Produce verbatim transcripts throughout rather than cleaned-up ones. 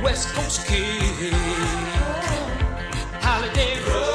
West Coast kid. Holiday road.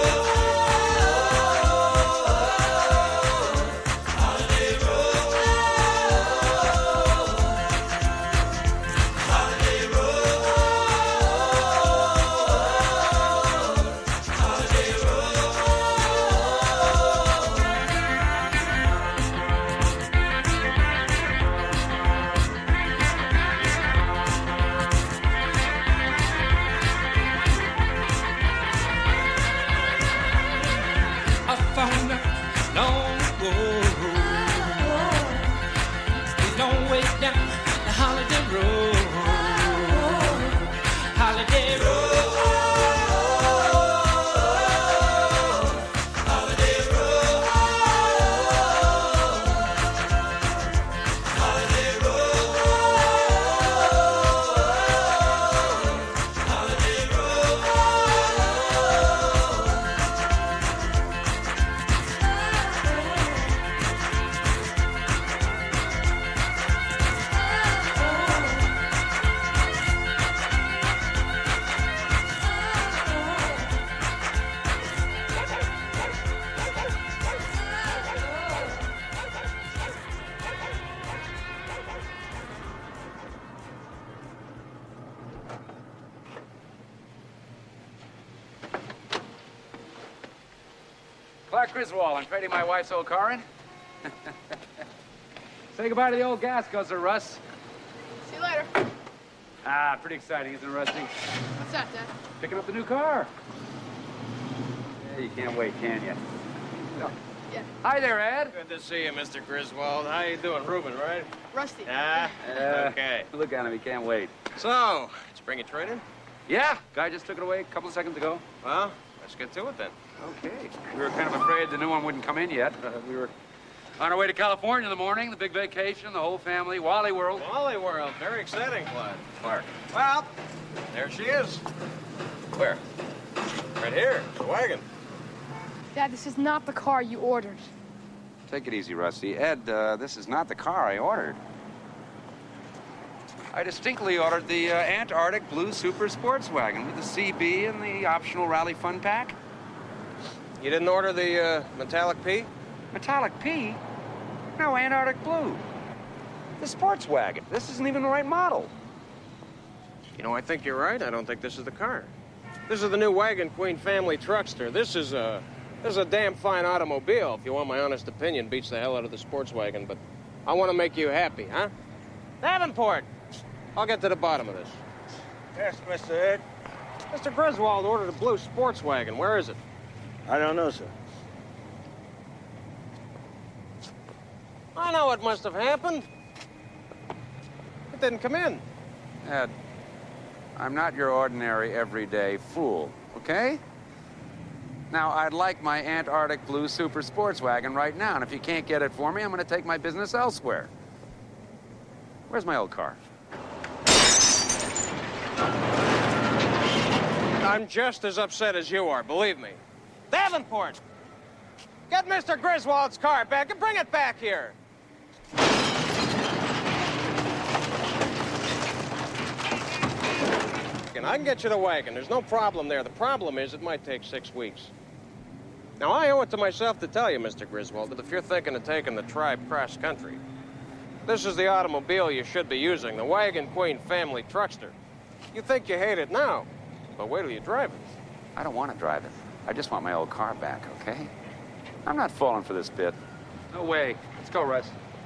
Clark Griswold, I'm trading my wife's old car in. Say goodbye to the old gas guzzler, Russ. See you later. Ah, pretty exciting, isn't it, Rusty? What's that, Dad? Picking up the new car. Yeah, you can't wait, can you? No. Yeah. Hi there, Ed. Good to see you, Mister Griswold. How you doing? Ruben, right? Rusty. Ah, Uh, okay. Look at him, he can't wait. So, did you bring your trade in? Yeah, guy just took it away a couple of seconds ago. Well, let's get to it then. Okay. We were kind of afraid the new one wouldn't come in yet. Uh, we were on our way to California in the morning, the big vacation, the whole family, Wally World. Wally World, very exciting, Clyde. Clark. Well, there she is. Where? Right here, the wagon. Dad, this is not the car you ordered. Take it easy, Rusty. Ed, uh, this is not the car I ordered. I distinctly ordered the uh, Antarctic Blue Super Sports Wagon with the C B and the optional Rally Fun Pack. You didn't order the uh, metallic P? Metallic P? No, Antarctic Blue. The sports wagon. This isn't even the right model. You know, I think you're right. I don't think this is the car. This is the new Wagon Queen family truckster. This is a, this is a damn fine automobile. If you want my honest opinion, beats the hell out of the sports wagon. But I want to make you happy, huh? Davenport, I'll get to the bottom of this. Yes, Mister Ed. Mister Griswold ordered a blue sports wagon. Where is it? I don't know, sir. I know what must have happened. It didn't come in. Ed, I'm not your ordinary everyday fool, okay? Now, I'd like my Antarctic Blue Super Sports Wagon right now, and if you can't get it for me, I'm going to take my business elsewhere. Where's my old car? I'm just as upset as you are, believe me. Davenport! Get Mister Griswold's car back and bring it back here! And I can get you the wagon. There's no problem there. The problem is it might take six weeks. Now, I owe it to myself to tell you, Mister Griswold, that if you're thinking of taking the tribe cross-country, this is the automobile you should be using, the Wagon Queen family truckster. You think you hate it now, but wait till you drive it. I don't want to drive it. I just want my old car back, okay? I'm not falling for this bit. No way. Let's go, Russ.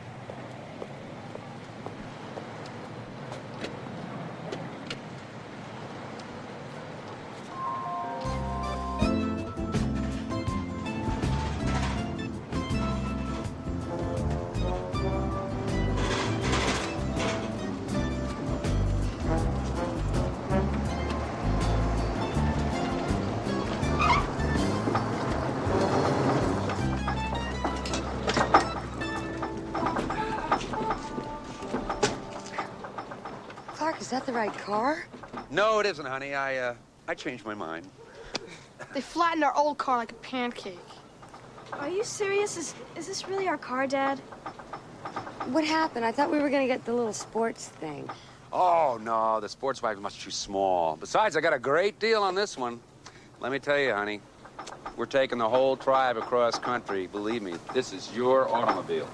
Is that the right car? No, it isn't, honey. I, uh, I changed my mind. They flattened our old car like a pancake. Are you serious? Is, is this really our car, Dad? What happened? I thought we were going to get the little sports thing. Oh, no, the sports wagon's much too small. Besides, I got a great deal on this one. Let me tell you, honey, we're taking the whole tribe across country. Believe me, this is your automobile.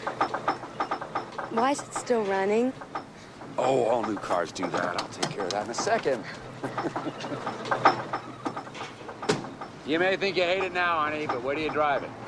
Why is it still running? Oh, all new cars do that. I'll take care of that in a second. You may think you hate it now, honey, but where do you drive it?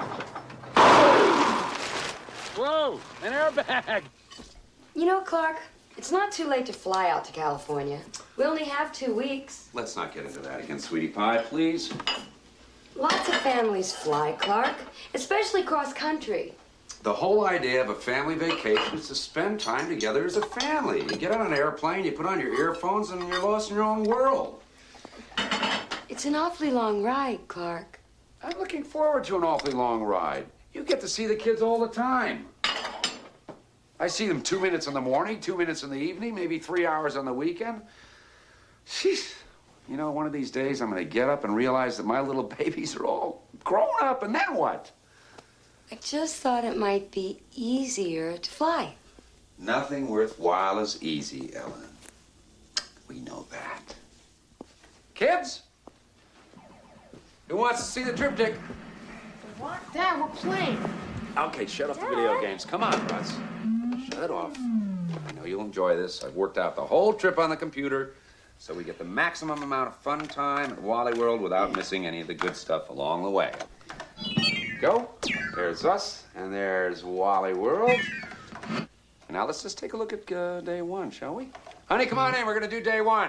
Whoa, an airbag. You know, Clark, it's not too late to fly out to California. We only have two weeks. Let's not get into that again, sweetie pie, please. Lots of families fly, Clark, especially cross country. The whole idea of a family vacation is to spend time together as a family. You get on an airplane, you put on your earphones, and you're lost in your own world. It's an awfully long ride, Clark. I'm looking forward to an awfully long ride. You get to see the kids all the time. I see them two minutes in the morning, two minutes in the evening, maybe three hours on the weekend. Sheesh. You know, one of these days I'm going to get up and realize that my little babies are all grown up, and then what? I just thought it might be easier to fly. Nothing worthwhile is easy, Ellen. We know that. Kids? Who wants to see the triptych? What? Dad, we're playing. Okay, shut off the video games. Come on, Russ. Shut it off. I know you'll enjoy this. I've worked out the whole trip on the computer so we get the maximum amount of fun time at Wally World without missing any of the good stuff along the way. Go. There's us, and there's Wally World. Now let's just take a look at uh, day one, shall we? Honey, come on in. We're going to do day one.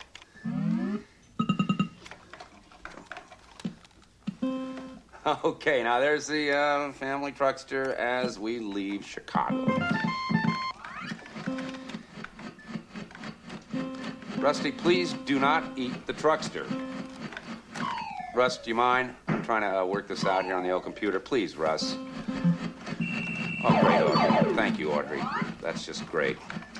Okay, now there's the uh, family truckster as we leave Chicago. Rusty, please do not eat the truckster. Russ, do you mind? I'm trying to uh, work this out here on the old computer. Please, Russ. Oh, great, Audrey. Thank you, Audrey. That's just great.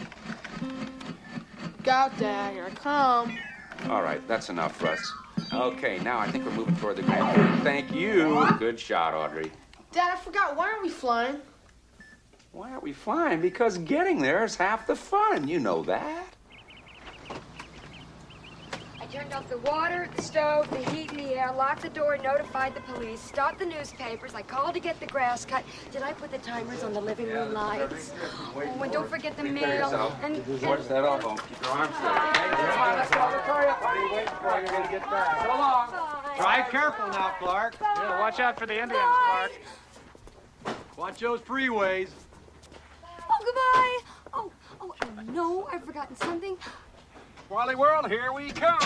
Look out, Dad. Here I come. All right, that's enough, Russ. Okay, now I think we're moving toward the Grand Canyon. Thank you. Good shot, Audrey. Dad, I forgot. Why aren't we flying? Why aren't we flying? Because getting there is half the fun. You know that. I turned off the water, the stove, the heat and the air, locked the door, notified the police, stopped the newspapers. I called to get the grass cut. Did I put the timers on the living room lights? Oh, and don't forget the mail. And, Watch that elbow. Keep your arms straight. Hey, come on, let's go. Hurry up, buddy. Wait before you're going to get back. So long. Drive careful now, Clark. Yeah, watch out for the Indians, Clark. Watch those freeways. Oh, goodbye. Oh, oh, oh, no, I've forgotten something. Wally World, here we come.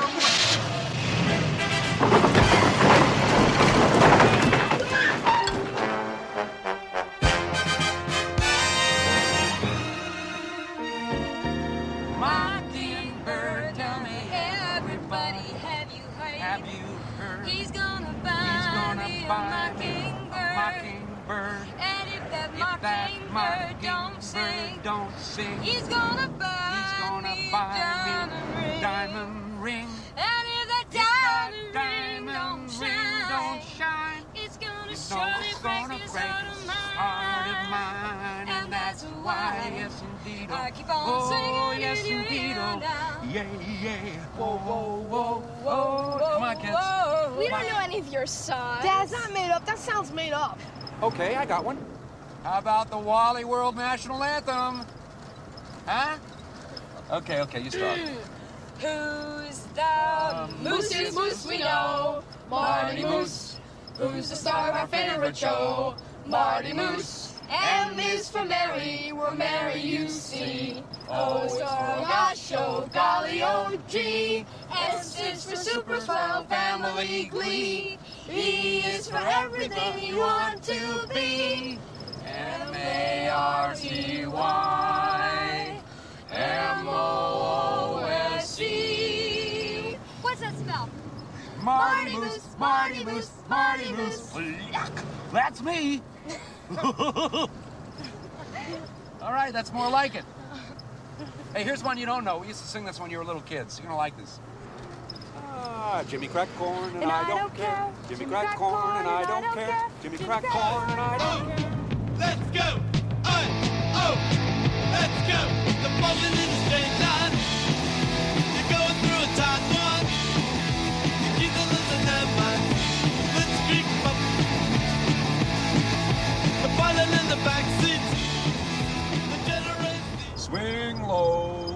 Mockingbird, tell me everybody, have you heard? Have you heard? He's gonna buy He's gonna me buy a me mockingbird. a mockingbird. And if that If that mockingbird don't mockingbird sing, don't sing, he's gonna buy he's gonna me buy a diamond me ring. a diamond ring. And if that If that diamond, ring don't diamond shine, ring don't shine, it's gonna it's surely break gonna this break heart of this mine. heart of mine. And that's why yes indeed, I keep on oh, singing yes in your indeed, ear oh, now. yeah, yeah, whoa, whoa, whoa, whoa, come on, kids. We don't know any of your songs. Dad, it's not made up. That sounds made up. Okay, I got one. How about the Wally World National Anthem? Huh? Okay, okay, you start. Who's the Moose is Moose, we know. Marty Moose. Who's the star of our favorite show? Marty Moose. M is for Mary, we're Mary, you see. O is for gosh, show, golly, O G. S is for super swell, family glee. E is for everything you want to be. M A R T Y M O O S E. What's that spell? Marty Moose, Marty Moose, Marty Moose. Yuck, that's me. All right, that's more like it. Hey, here's one you don't know. We used to sing this when you were little kids. You're gonna like this. Ah, Jimmy cracked corn and, And I, I don't, don't care. care. Jimmy cracked corn and I don't care. Jimmy cracked corn and I don't care. Let's go! Oh, oh, let's go! The moment in the straight line. swing low,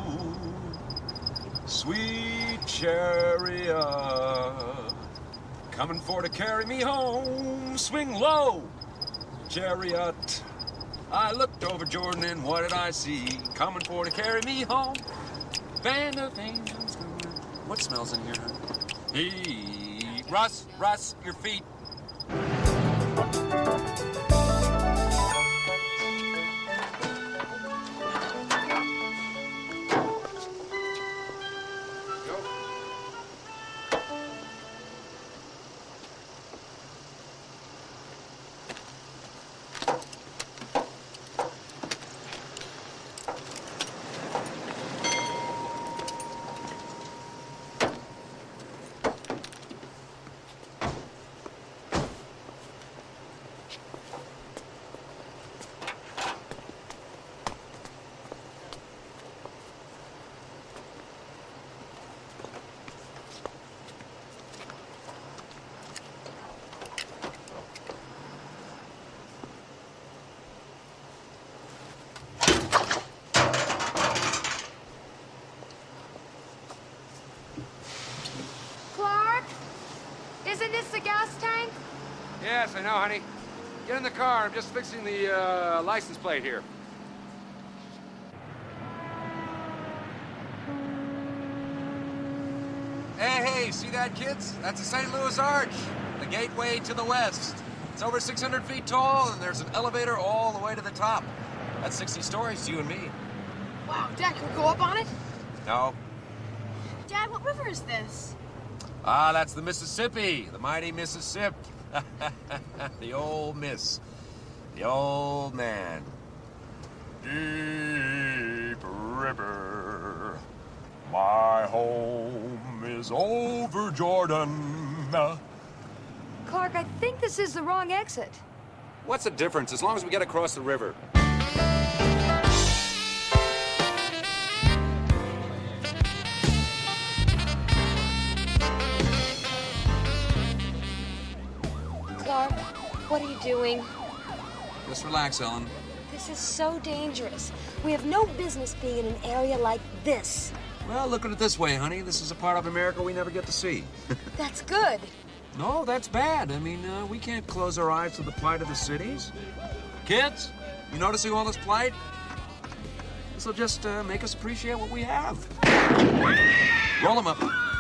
sweet chariot, coming for to carry me home. Swing low, chariot. I looked over Jordan and what did I see? Coming for to carry me home. Band of angels. What smells in here? Hey, Russ, Russ, your feet. Isn't this the gas tank? Yes, I know, honey. Get in the car. I'm just fixing the uh, license plate here. Hey, hey, see that, kids? That's the Saint Louis Arch, the gateway to the west. It's over six hundred feet tall, and there's an elevator all the way to the top. That's sixty stories, you and me. Wow, Dad, can we go up on it? No. Dad, what river is this? Ah, that's the Mississippi, the mighty Mississippi. The old miss, the old man. Deep river, my home is over Jordan. Clark, I think this is the wrong exit. What's the difference, as long as we get across the river? Clark, what are you doing? Just relax, Ellen. This is so dangerous. We have no business being in an area like this. Well, look at it this way, honey. This is a part of America we never get to see. That's good. No, that's bad. I mean, uh, we can't close our eyes to the plight of the cities. Kids, you noticing all this plight? This'll just uh, make us appreciate what we have. Roll them up.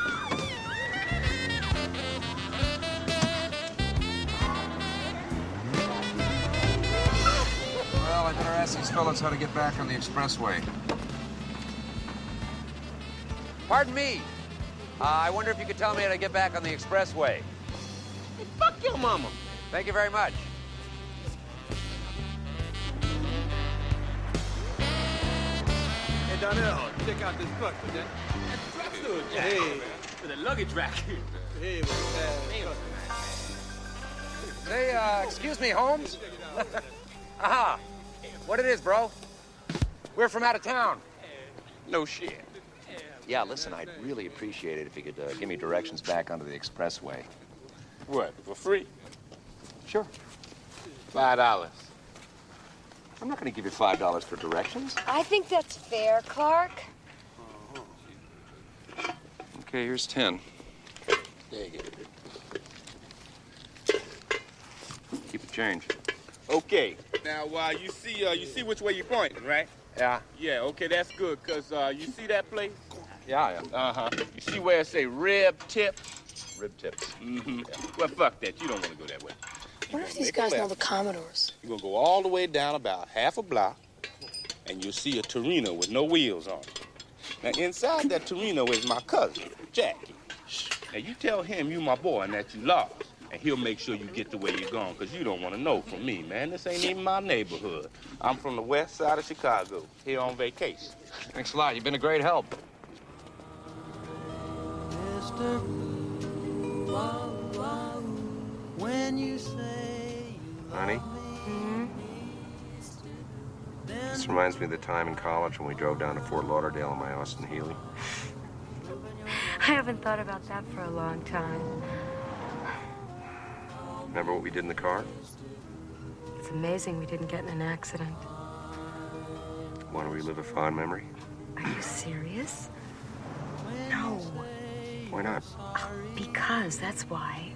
Well, I better ask these fellas how to get back on the expressway. Pardon me. Uh, I wonder if you could tell me how to get back on the expressway. Hey, fuck your mama. Thank you very much. Hey, Donnell, check out this truck, for that. That's the truck, hey, for the luggage rack. Hey, uh, Hey, uh, excuse me, Holmes? Aha. What it is, bro? We're from out of town. No shit. Yeah, listen, I'd really appreciate it if you could uh, give me directions back onto the expressway. What, for free? Sure. Five dollars. I'm not going to give you five dollars for directions. I think that's fair, Clark. Okay, here's ten. There you go. Keep the change. Okay. Now, uh, you see, uh, you see which way you're pointing, right? Yeah. Yeah. Okay, that's good. Cause uh, you see that place? Yeah, yeah. Uh huh. You see where it say rib tip? Rib tips. Mm-hmm. Well, fuck that. You don't want to go that way. What if these guys know the Commodores? You're gonna go all the way down about half a block, and you'll see a Torino with no wheels on it. Now, inside that Torino is my cousin, Jackie. Now, you tell him you my boy and that you lost, and he'll make sure you get the way you're going, because you don't want to know from me, man. This ain't even my neighborhood. I'm from the west side of Chicago, here on vacation. Thanks a lot. You've been a great help. Mister Wow, wow, when you say you Honey? Mm-hmm. This reminds me of the time in college when we drove down to Fort Lauderdale in my Austin Healey. I haven't thought about that for a long time. Remember what we did in the car? It's amazing we didn't get in an accident. Want to relive a fond memory? Are you serious? No. Why not? Oh, because, that's why.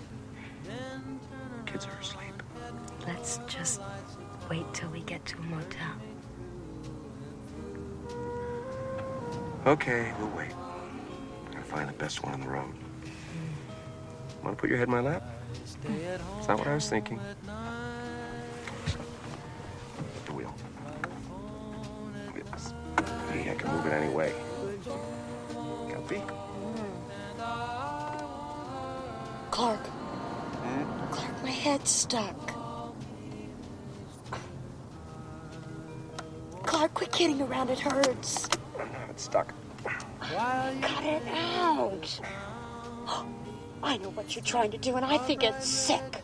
Kids are asleep. Let's just wait till we get to a motel. Okay, we'll wait. Gotta find the best one on the road. Want to put your head in my lap? That's not what I was thinking. The wheel. Look at this. Gee, I can move it any way. Copy? Clark. Hmm? Clark, my head's stuck. Clark, quit kidding around. It hurts. It's stuck. Cut it out. I know what you're trying to do, and I think it's sick.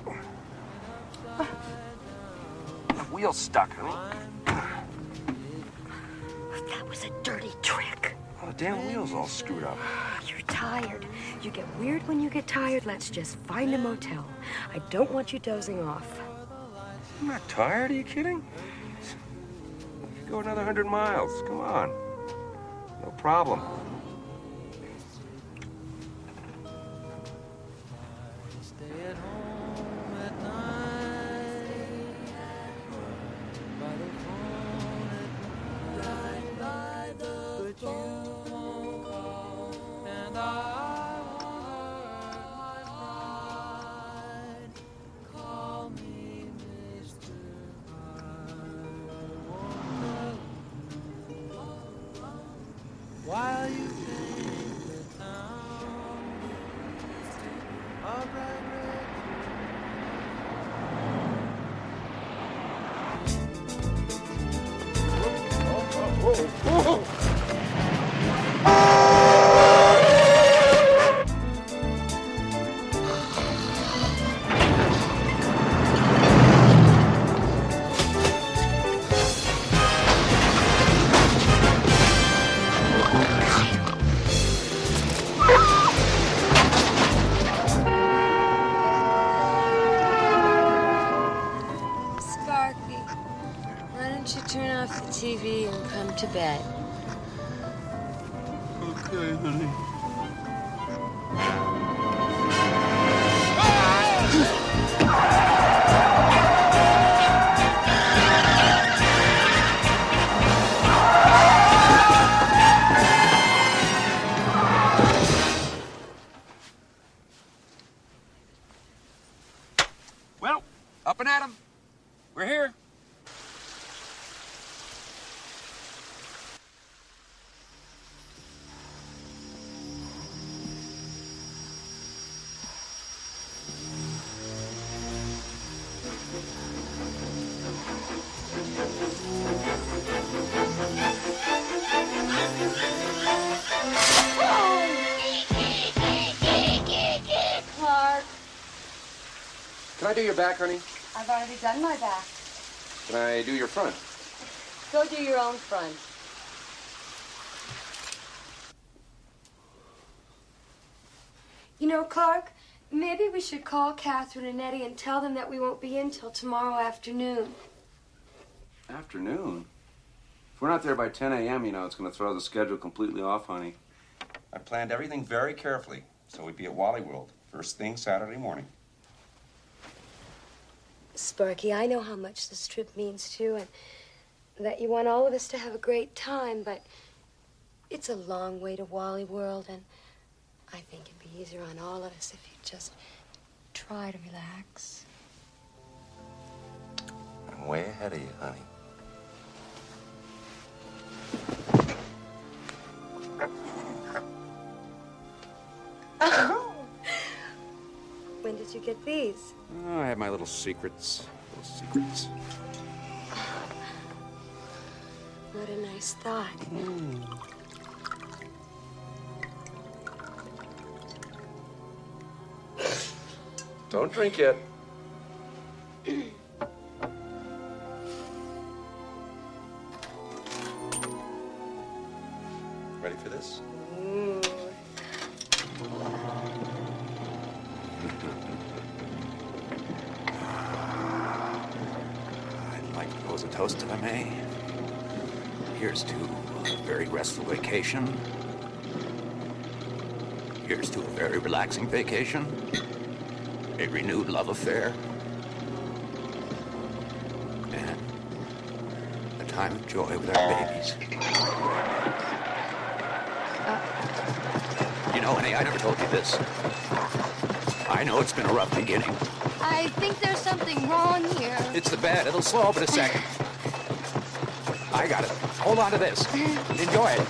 The wheel's stuck, honey. That was a dirty trick. Oh, the damn wheel's all screwed up. You're tired. You get weird when you get tired. Let's just find a motel. I don't want you dozing off. I'm not tired. Are you kidding? Go another hundred miles. Come on. No problem. While you think the town of bright red. Whoa, whoa, whoa. T V and come to bed. Okay, honey. Well, up and at 'em. We're here. Clark, Can I do your back, honey? I've already done my back. Can I do your front? Go do your own front. You know, Clark, maybe we should call Catherine and Eddie and tell them that we won't be in till tomorrow afternoon. Afternoon? If we're not there by ten a.m., you know, it's going to throw the schedule completely off, honey. I planned everything very carefully, so we'd be at Wally World first thing Saturday morning. Sparky, I know how much this trip means to you, and that you want all of us to have a great time, but it's a long way to Wally World, and I think it'd be easier on all of us if you just try to relax. I'm way ahead of you, honey. When did you get these? Oh, I have my little secrets. Little secrets. What a nice thought. Mm. Don't drink yet. Ready for this? Ooh. I'd like to pose a toast if I may. Here's to a very restful vacation. Here's to a very relaxing vacation. A renewed love affair. And a time of joy with our babies. Uh, you know, honey, I never told you this. I know it's been a rough beginning. I think there's something wrong here. It's the bed. It'll slow up in a second. I got it. Hold on to this. Enjoy it.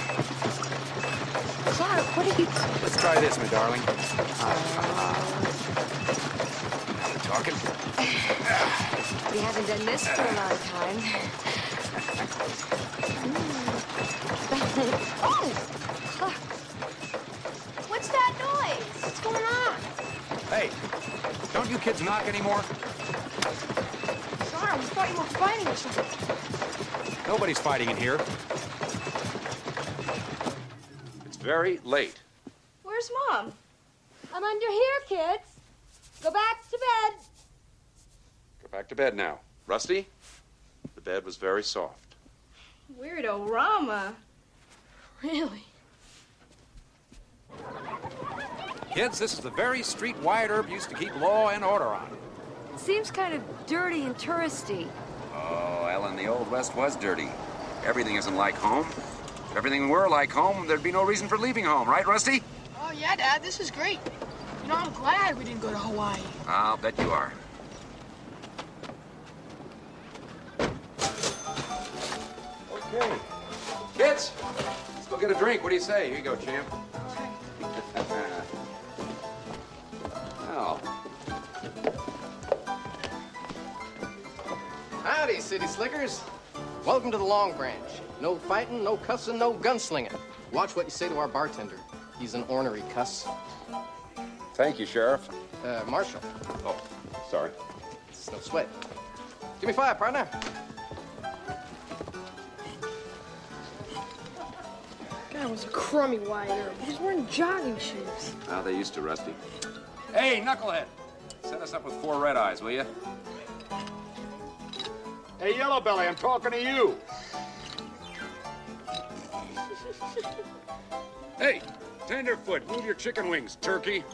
Clark, what are you... Let's try this, my darling. Uh, now we're talking. We haven't done this for a long time. Oh! Clark. What's that noise? What's going on? Hey, don't you kids knock anymore? Sorry, we thought you were fighting or something. Nobody's fighting in here. It's very late. Where's Mom? I'm under here, kids. Go back to bed. Go back to bed now. Rusty, the bed was very soft. Weirdo Rama. Really? Kids, this is the very street Wyatt Earp used to keep law and order on. Seems kind of dirty and touristy. Oh, Ellen, the Old West was dirty. Everything isn't like home. If everything were like home, there'd be no reason for leaving home, right, Rusty? Oh, yeah, Dad, this is great. You know, I'm glad we didn't go to Hawaii. I'll bet you are. Okay. Kids, let's go get a drink. What do you say? Here you go, champ. Oh. Howdy, city slickers. Welcome to the Long Branch. No fighting, no cussing, no gunslinging. Watch what you say to our bartender. He's an ornery cuss. Thank you, Sheriff. Uh, Marshal. Oh, sorry. It's no sweat. Give me five, partner. That was a crummy Wyatt Earp. He was wearing jogging shoes. How they used to, Rusty. Hey, knucklehead. Set us up with four red eyes, will you? Hey, Yellow Belly, I'm talking to you. Hey, Tenderfoot, move your chicken wings, turkey.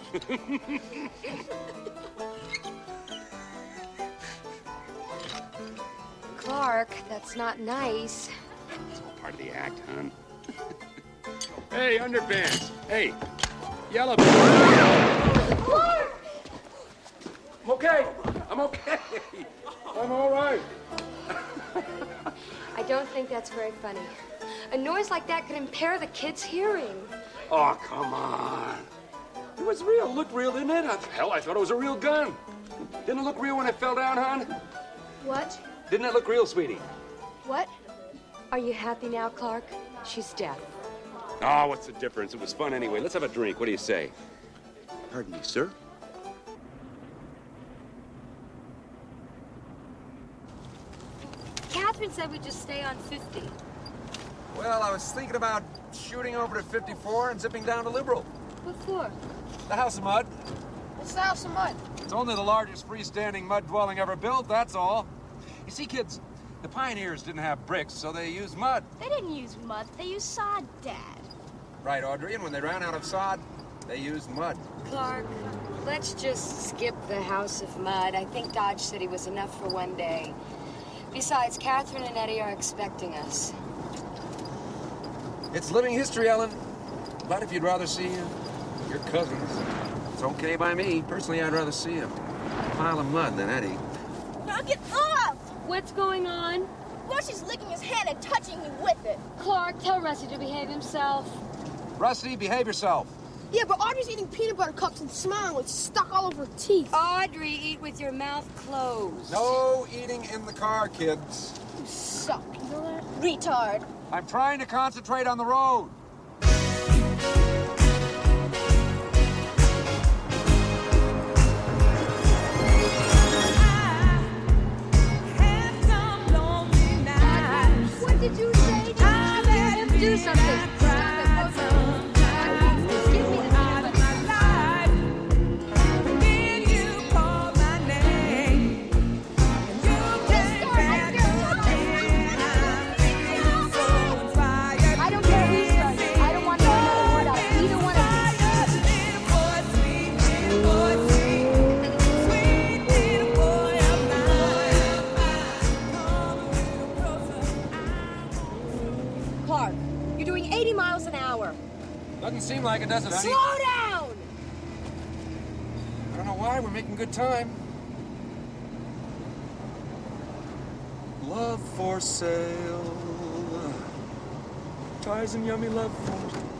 Clark, that's not nice. It's all part of the act, hon. Hey, underpants. Hey, Yellow Belly. Clark! I'm okay. I'm okay. I'm all right. I don't think that's very funny. A noise like that could impair the kids' hearing. Oh, come on. It was real. It looked real, didn't it? Hell, I thought it was a real gun. Didn't it look real when it fell down, hon? What? Didn't it look real, sweetie? What? Are you happy now, Clark? She's deaf. Oh, what's the difference? It was fun anyway. Let's have a drink. What do you say? Pardon me, sir? Catherine said we just stay on fifty. Well, I was thinking about shooting over to fifty-four and zipping down to Liberal. What for? The House of Mud. What's the House of Mud? It's only the largest freestanding mud dwelling ever built, that's all. You see, kids, the pioneers didn't have bricks, so they used mud. They didn't use mud. They used sod, Dad. Right, Audrey, and when they ran out of sod, they used mud. Clark, let's just skip the House of Mud. I think Dodge City was enough for one day. Besides, Catherine and Eddie are expecting us. It's living history, Ellen. But if you'd rather see uh, your cousins, it's okay by me. Personally, I'd rather see a pile of mud than Eddie. Knock it off! What's going on? Rusty's licking his hand and touching me with it. Clark, tell Rusty to behave himself. Rusty, behave yourself. Yeah, but Audrey's eating peanut butter cups and smiling with stuck all over her teeth. Audrey, eat with your mouth closed. No eating in the car, kids. You suck, you know that? Retard. I'm trying to concentrate on the road. What did you say? Did you hear him do something? Fire. eighty miles an hour. Doesn't seem like it, does it, honey? Slow down! I don't know why. We're making good time. Love for sale. Ties and yummy love for sale.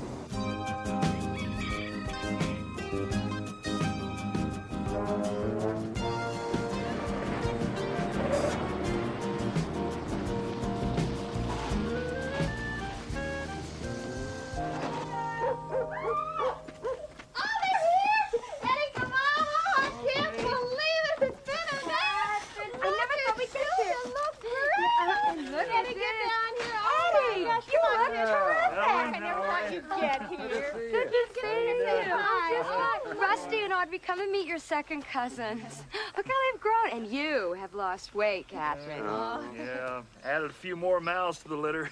Rusty and Audrey, come and meet your second cousins. Look how they've grown. And you have lost weight, Catherine. Oh, yeah. Added a few more mouths to the litter.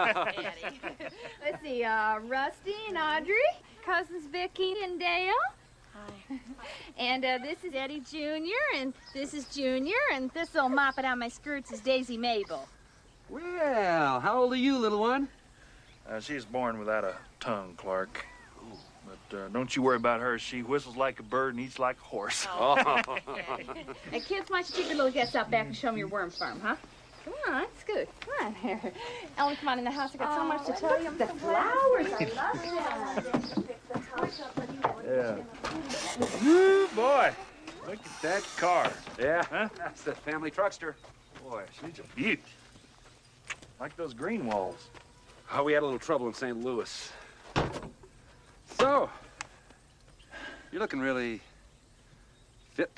Let's see, uh, Rusty and Audrey, cousins Vicky and Dale. Hi. And uh, this is Eddie Junior, and this is Junior, and this old mop it on my skirts is Daisy Mabel. Well, how old are you, little one? Uh, she was born without a tongue, Clark. But uh, don't you worry about her. She whistles like a bird and eats like a horse. Oh. Hey, kids, why don't you take your little guests out back and show me your worm farm, huh? Come on, Scoot. Come on here. Ellen, come on in the house. I got so much to tell you. The flowers, I love them. Yeah. Woo, boy. Look at that car. Yeah, huh? That's the family truckster. Boy, she's a beaut. Like those green walls. Oh, we had a little trouble in Saint Louis. So, you're looking really fit.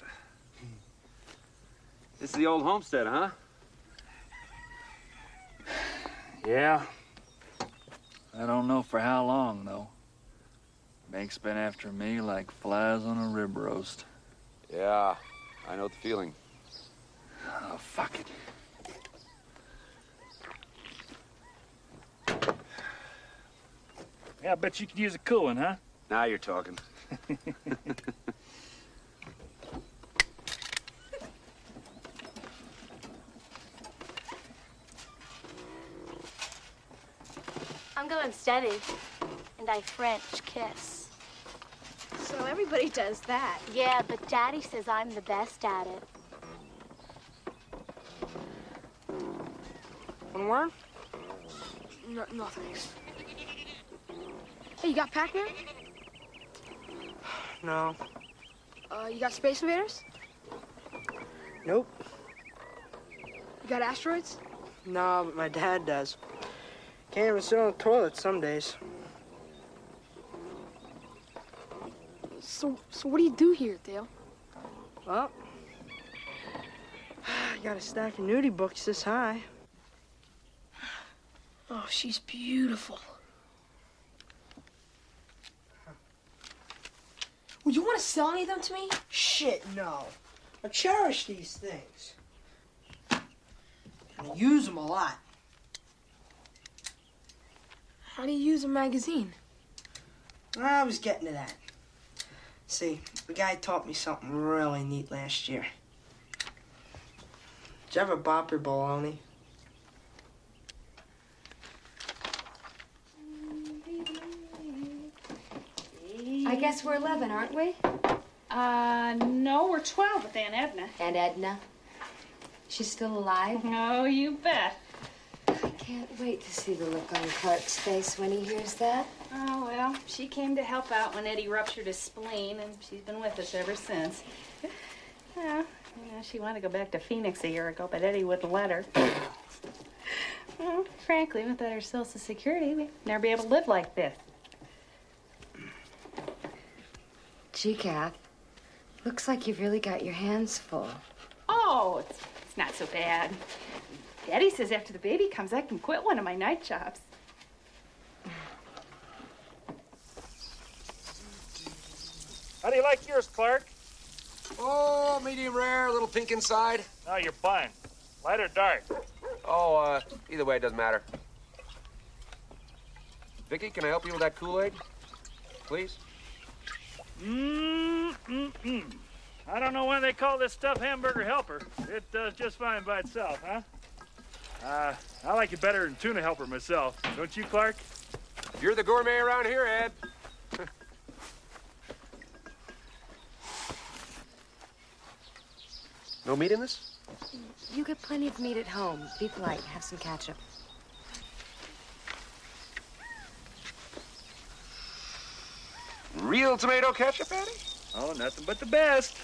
This is the old homestead, huh? Yeah. I don't know for how long, though. Bank's been after me like flies on a rib roast. Yeah, I know the feeling. Oh, fuck it. Yeah, I bet you could use a cool one, huh? Now you're talking. I'm going steady, and I French kiss. So everybody does that. Yeah, but Daddy says I'm the best at it. One worm? No, no thanks. Hey, you got Pac-Man? No. Uh, you got Space Invaders? Nope. You got Asteroids? No, but my dad does. Can't even sit on the toilet some days. So, so what do you do here, Dale? Well, I got a stack of nudie books this high. Oh, she's beautiful. Would you want to sell any of them to me? Shit, no. I cherish these things. I use them a lot. How do you use a magazine? I was getting to that. See, the guy taught me something really neat last year. Did you ever bop your baloney? I guess we're eleven, aren't we? Uh, no, we're twelve with Aunt Edna. Aunt Edna? She's still alive? Oh, you bet. I can't wait to see the look on Clark's face when he hears that. Oh, well, she came to help out when Eddie ruptured his spleen, and she's been with us ever since. Yeah, you know, she wanted to go back to Phoenix a year ago, but Eddie wouldn't let her. Well, frankly, without her Social Security, we'd never be able to live like this. Gee, Kath, looks like you've really got your hands full. Oh, it's, it's not so bad. Daddy says after the baby comes, I can quit one of my night jobs. How do you like yours, Clark? Oh, medium rare, a little pink inside. No, you're fine. Light or dark? Oh, uh, either way, it doesn't matter. Vicky, can I help you with that Kool-Aid? Please? Mm-mm-mm. I don't know why they call this stuff hamburger helper. It does just fine by itself, huh? Uh, I like it better than tuna helper myself. Don't you, Clark? You're the gourmet around here, Ed. No meat in this? You get plenty of meat at home. Be polite. Have some ketchup. Real tomato ketchup, Eddie? Oh, nothing but the best.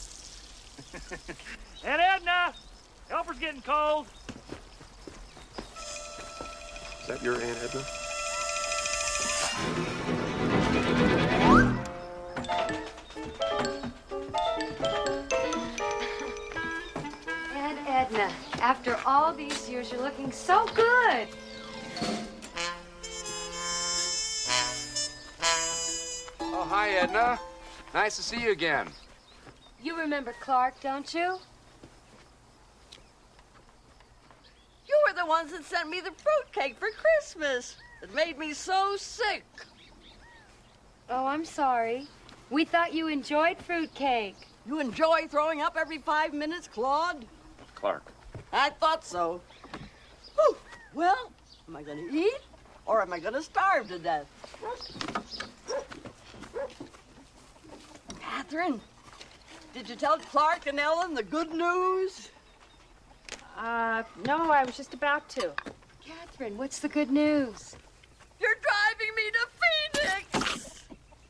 Aunt Edna, helper's getting cold. Is that your Aunt Edna? Aunt Edna, after all these years, you're looking so good. Oh, hi, Edna. Nice to see you again. You remember Clark, don't you? You were the ones that sent me the fruitcake for Christmas. It made me so sick. Oh, I'm sorry. We thought you enjoyed fruitcake. You enjoy throwing up every five minutes, Claude? Clark. I thought so. Whew. Well, am I going to eat or am I going to starve to death? Catherine, did you tell Clark and Ellen the good news? Uh, no, I was just about to. Catherine, what's the good news? You're driving me to Phoenix!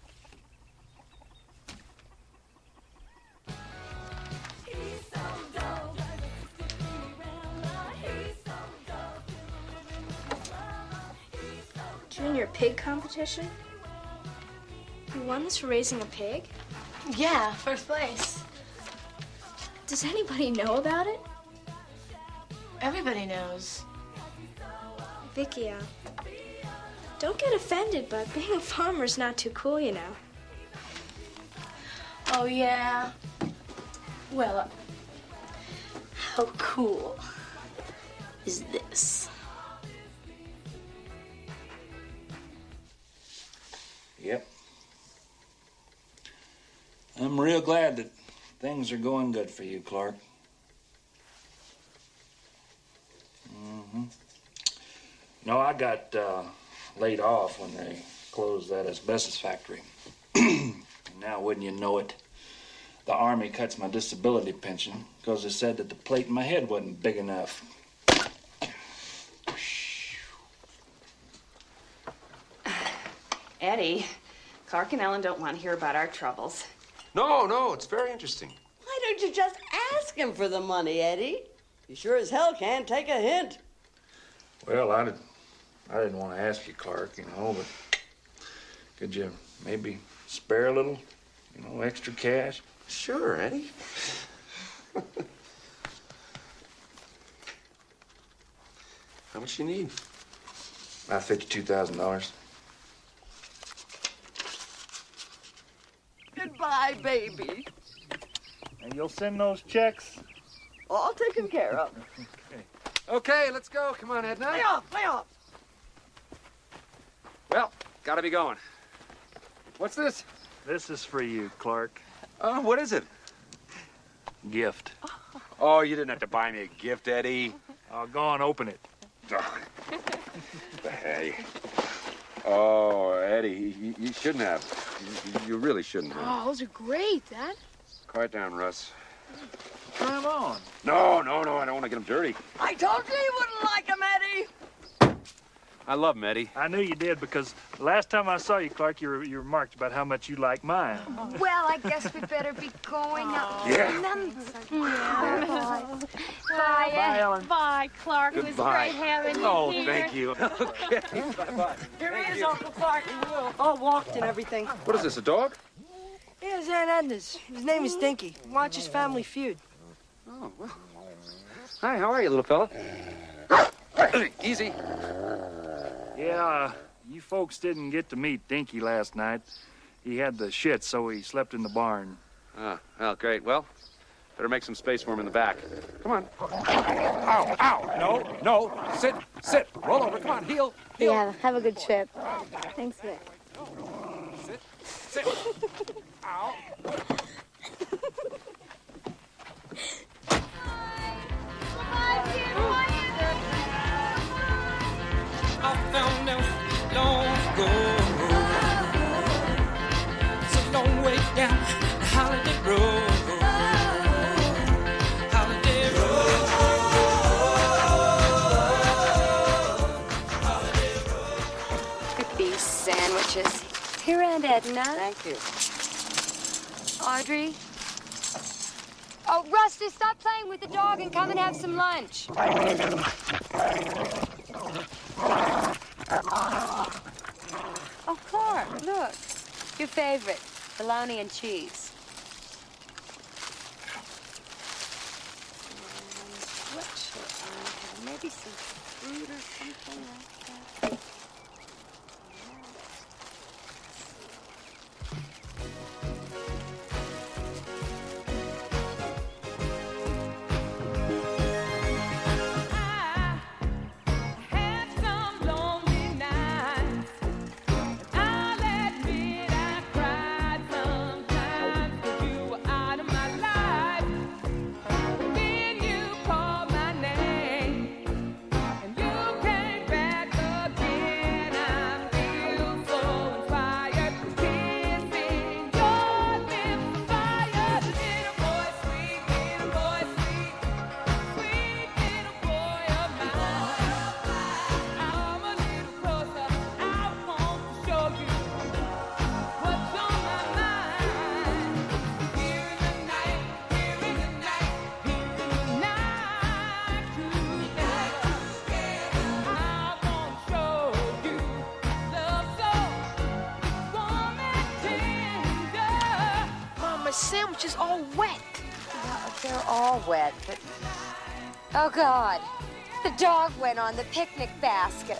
Junior pig competition? You won this for raising a pig? Yeah, first place. Does anybody know about it? Everybody knows. Vicky, uh, don't get offended, but being a farmer's not too cool, you know. Oh, yeah? Well, uh, how cool is this? Yep. I'm real glad that things are going good for you, Clark. Mm-hmm. No, I got uh, laid off when they closed that asbestos factory. Now, wouldn't you know it, the Army cuts my disability pension because they said that the plate in my head wasn't big enough. Eddie, Clark and Ellen don't want to hear about our troubles. No, no, it's very interesting. Why don't you just ask him for the money, Eddie? You sure as hell can't take a hint. Well, I, did, I didn't want to ask you, Clark, you know, but could you maybe spare a little, you know, extra cash? Sure, Eddie. How much you need? About fifty-two thousand dollars. Goodbye, baby. And you'll send those checks? All taken care of. Okay. Okay, let's go. Come on, Edna. Lay off, lay off. Well, gotta be going. What's this? This is for you, Clark. Oh, what is it? Gift. Oh, you didn't have to buy me a gift, Eddie. Oh, go on, open it. Hey. Oh, Eddie, you, you shouldn't have. You, you really shouldn't have. Oh, those are great, Dad. Quiet down, Russ. Try them on. No, no, no, I don't want to get them dirty. I told you you wouldn't like him, Eddie. I love him, Eddie. I knew you did because the last time I saw you, Clark, you, you remarked about how much you like mine. Well, I guess we better be going now. Yeah. Remember. Yeah. Bye, Bye, Ellen. Bye, Clark. It was Goodbye. great having you Oh, here. thank you. Okay, bye-bye. Here he is, Uncle Clark. All walked and everything. What is this, a dog? Yeah, it's Aunt Edna's. His name is Dinky. Watches Family Feud. Oh, well. Hi, how are you, little fella? Easy. Yeah, uh, you folks didn't get to meet Dinky last night. He had the shit, so he slept in the barn. Ah, well, great. Well, better make some space for him in the back. Come on. Ow, ow. No, no. Sit, sit. Roll over. Come on, heel. heel. Yeah, have a good trip. Thanks, Vic. Sit, sit. Ow. I found out long ago down the holiday road. Holiday road. Holiday road. Good beef sandwiches. Here, Aunt Edna. Thank you. Audrey. Oh, Rusty, stop playing with the dog and come and have some lunch. Oh, Clark, look. Your favorite, bologna and cheese. Um, what should I have? Maybe some fruit or something like that. Sandwich is all wet. Yeah, they're all wet, but... Oh, God. The dog went on the picnic basket.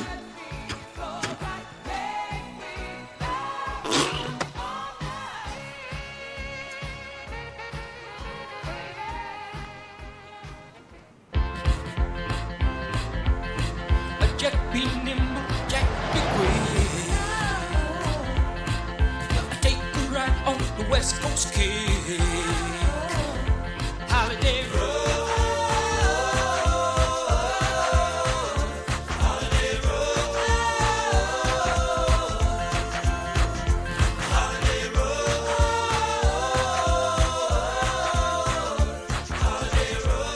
Jack be nimble, Jack be quick. Take a ride on the West Coast Kick. Holiday road. Holiday road. Holiday road. Holiday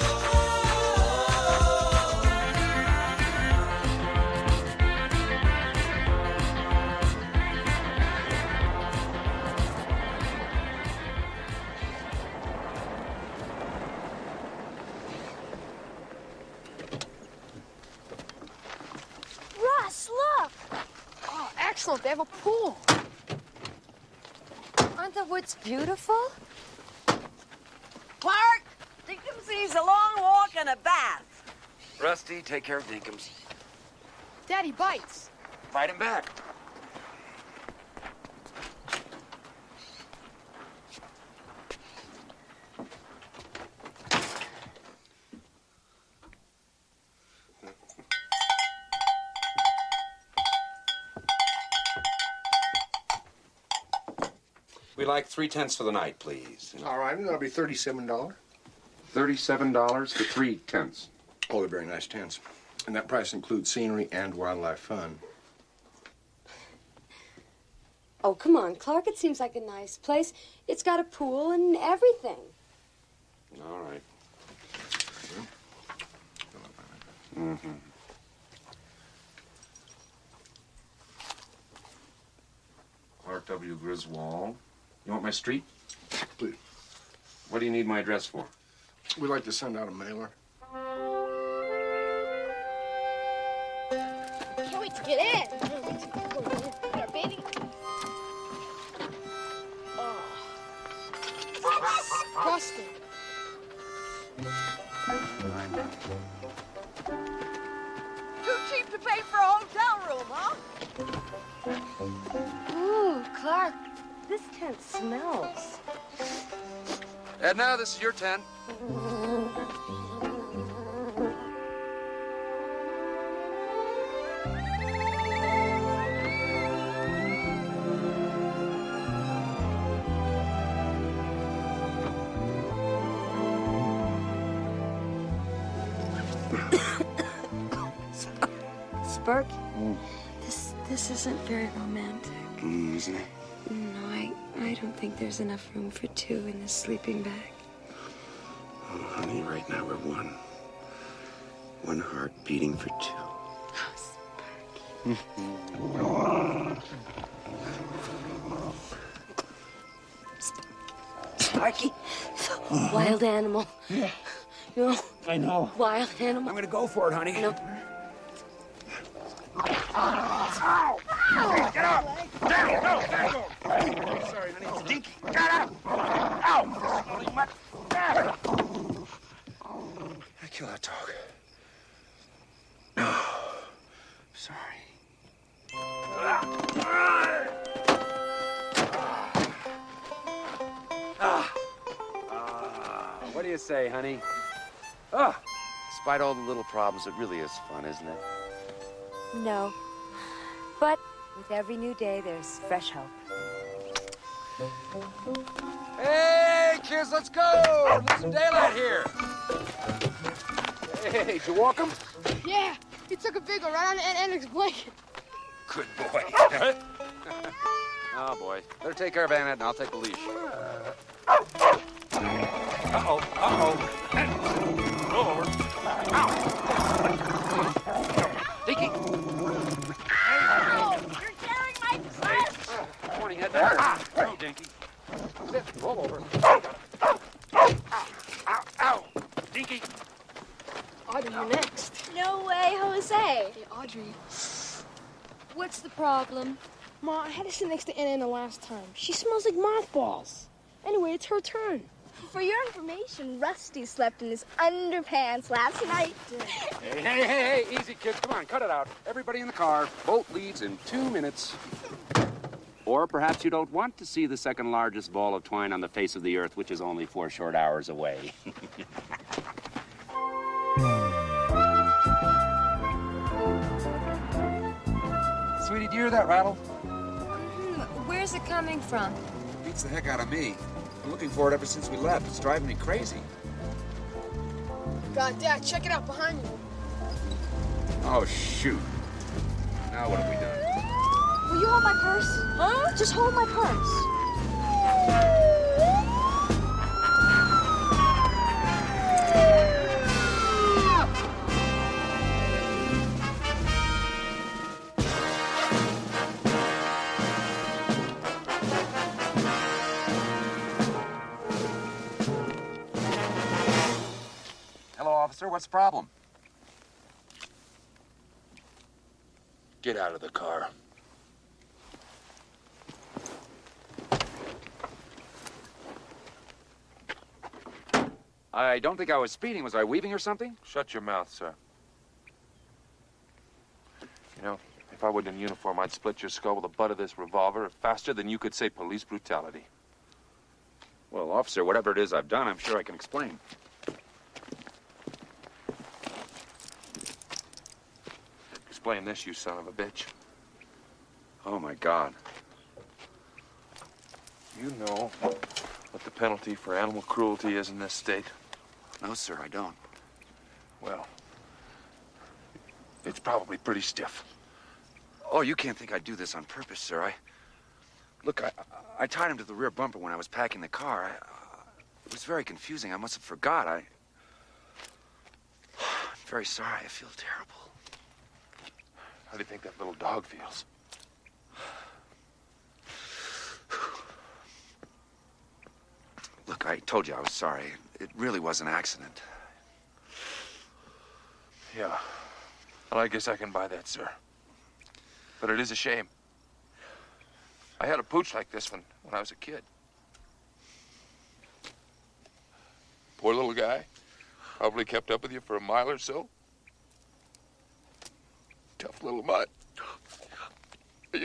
Russ, look! Oh, excellent. They have a pool. Aren't the woods beautiful? Clark, Dinkums needs a long walk and a bath. Rusty, take care of Dinkums. Daddy bites. Fight him back. We'd like three tenths for the night, please. All right, that'll be thirty-seven dollars. Thirty-seven dollars for three tents. Oh, they're very nice tents. And that price includes scenery and wildlife fun. Oh, come on, Clark. It seems like a nice place. It's got a pool and everything. All right. Mm-hmm. Clark W. Griswold. You want my street? Please. What do you need my address for? We'd like to send out a mailer. Can't wait to get in. Can't wait to go in. Get our bathing. Oh. Disgusting. Too cheap to pay for a hotel room, huh? Ooh, Clark, this tent smells. Edna, this is your tent. Spurk, this this isn't very romantic. Mm, isn't it? No, I, I don't think there's enough room for two in this sleeping bag. Oh, honey, right now we're one. One heart beating for two. Sparky, wild animal. Yeah. You know, I know. wild animal. I'm gonna go for it, honey. No. Ow! Get up! There you go! There you go! Sorry, honey. It's Dinky. Get up! Ow! I kill that dog. No. Sorry. Ah. What do you say, honey? Ah. Despite all the little problems, it really is fun, isn't it? No. But with every new day, there's fresh hope. Hey, kids, let's go! There's some daylight here. Hey, did you walk him? Yeah, he took a big one right on Aunt Hendricks' blanket. Good boy. Oh, boy. Better take care of Annette, and I'll take the leash. Uh-oh, uh-oh. Roll over. Ow! Dinky. Ow! You're tearing my purse! Morning, head there. Ah, oh, Dinky. Sit, roll over. Ow, ow, ow. Dinky. Audrey, you're next. No way, Jose. Hey, Audrey. What's the problem? Ma, I had to sit next to Anna Anna last time. She smells like mothballs. Anyway, it's her turn. For your information, Rusty slept in his underpants last night. Hey, hey, hey, hey, easy, kids. Come on, cut it out. Everybody in the car. Boat leaves in two minutes. Or perhaps you don't want to see the second largest ball of twine on the face of the earth, which is only four short hours away. Sweetie, do you hear that rattle? Mm, where's it coming from? Beats the heck out of me. I'm looking for it ever since we left. It's driving me crazy. God, Dad, check it out behind you. Oh, shoot. Now what have we done? Will you hold my purse? Huh? Just hold my purse. Hello, officer. What's the problem? Get out of the car. I don't think I was speeding. Was I weaving or something? Shut your mouth, sir. You know, if I wasn't in uniform, I'd split your skull with the butt of this revolver faster than you could say police brutality. Well, officer, whatever it is I've done, I'm sure I can explain. Explain this, you son of a bitch. Oh, my God. You know what the penalty for animal cruelty is in this state? No, sir, I don't. Well, it's probably pretty stiff. Oh, you can't think I'd do this on purpose, sir. I... Look, I, I tied him to the rear bumper when I was packing the car. I, uh, it was very confusing. I must have forgot. I... I'm very sorry. I feel terrible. How do you think that little dog feels? Look, I told you I was sorry. It really was an accident. Yeah. Well, I guess I can buy that, sir. But it is a shame. I had a pooch like this when, when I was a kid. Poor little guy. Probably kept up with you for a mile or so. Tough little mutt. Yeah.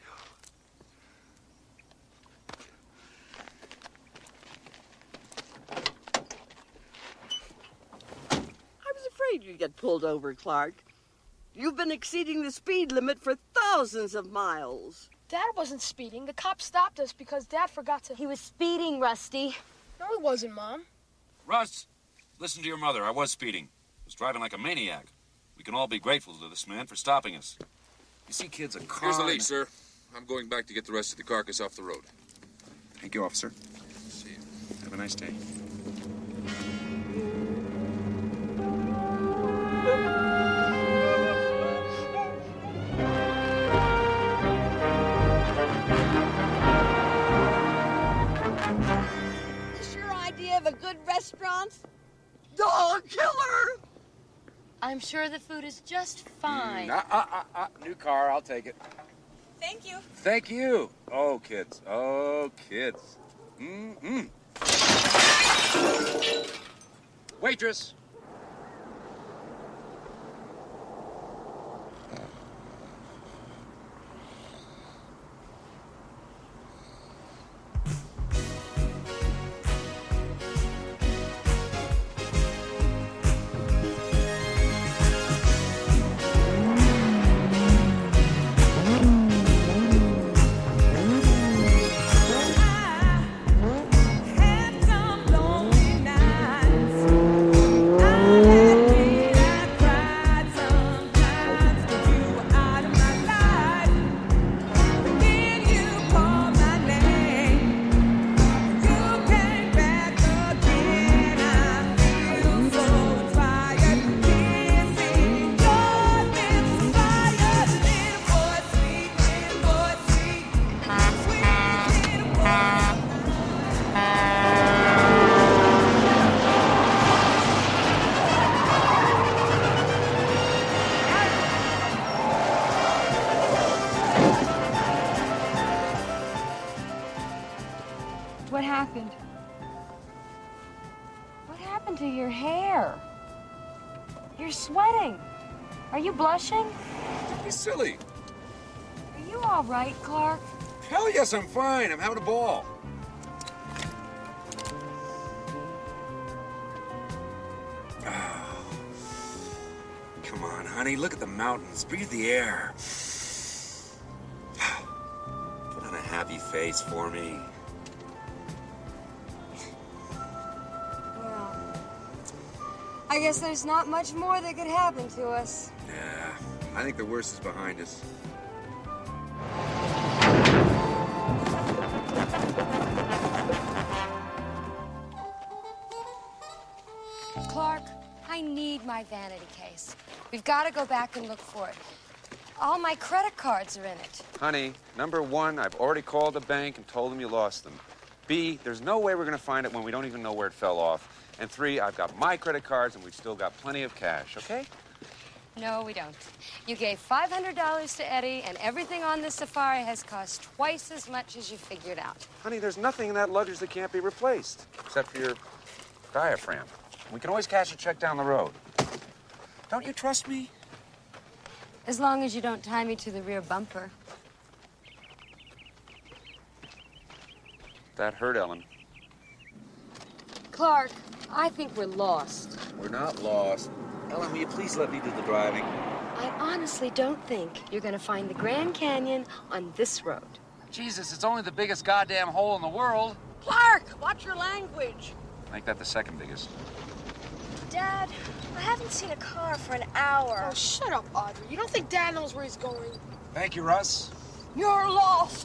Afraid you'd get pulled over, Clark. You've been exceeding the speed limit for thousands of miles. Dad wasn't speeding. The cop stopped us because Dad forgot to... He was speeding, Rusty. No, he wasn't, Mom. Russ, listen to your mother. I was speeding. I was driving like a maniac. We can all be grateful to this man for stopping us. You see, kids, a car... Here's the leash, sir. I'm going back to get the rest of the carcass off the road. Thank you, officer. See you. Have a nice day. Is your idea of a good restaurant? Dog killer! I'm sure the food is just fine. Ah, ah, ah, ah. New car, I'll take it. Thank you. Thank you. Oh, kids. Oh, kids. Mm-mm. Waitress. What happened? What happened to your hair? You're sweating. Are you blushing? Don't be silly. Are you all right, Clark? Hell yes, I'm fine. I'm having a ball. Oh. Come on, honey. Look at the mountains. Breathe the air. Put on a happy face for me. Well, I guess there's not much more that could happen to us. Yeah, I think the worst is behind us. Clark, I need my vanity case. We've got to go back and look for it. All my credit cards are in it. Honey, number one, I've already called the bank and told them you lost them. B, there's no way we're going to find it when we don't even know where it fell off. And three, I've got my credit cards and we've still got plenty of cash, okay? No, we don't. You gave five hundred dollars to Eddie, and everything on this safari has cost twice as much as you figured out. Honey, there's nothing in that luggage that can't be replaced, except for your diaphragm. We can always cash a check down the road. Don't you trust me? As long as you don't tie me to the rear bumper. That hurt, Ellen. Clark, I think we're lost. We're not lost. Ellen, will you please let me do the driving? I honestly don't think you're going to find the Grand Canyon on this road. Jesus, it's only the biggest goddamn hole in the world. Clark, watch your language. Make that the second biggest. Dad, I haven't seen a car for an hour. Oh, shut up, Audrey. You don't think Dad knows where he's going? Thank you, Russ. You're lost.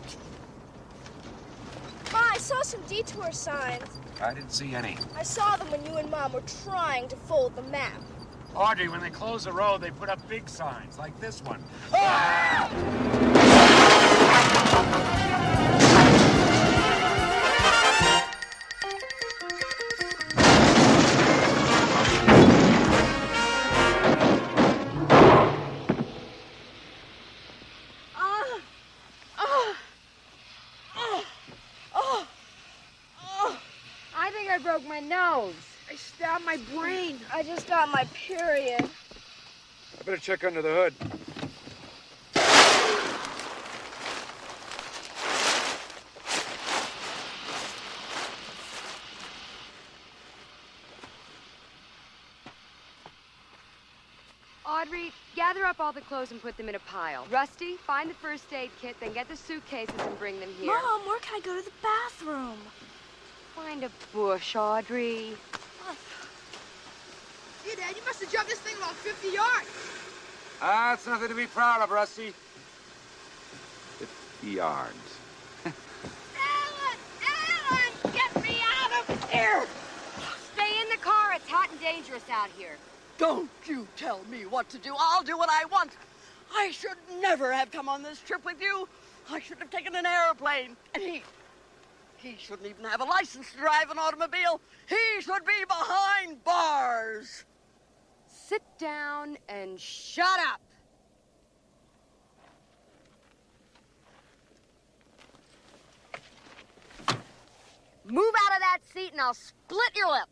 Ma, I saw some detour signs. I didn't see any. I saw them when you and Mom were trying to fold the map. Audrey, when they close the road, they put up big signs, like this one. I think I broke my nose. I stabbed my brain. I just got my period. I better check under the hood. Audrey, gather up all the clothes and put them in a pile. Rusty, find the first aid kit, then get the suitcases and bring them here. Mom, where can I go to the bathroom? Find a bush, Audrey. Yeah, Dad, you must have jumped this thing about fifty yards. Ah, it's nothing to be proud of, Rusty. It yards. Ellen! Ellen! Get me out of here! Stay in the car. It's hot and dangerous out here. Don't you tell me what to do. I'll do what I want. I should never have come on this trip with you. I should have taken an airplane. And he... He shouldn't even have a license to drive an automobile. He should be behind bars. Sit down and shut up. Move out of that seat and I'll split your lip.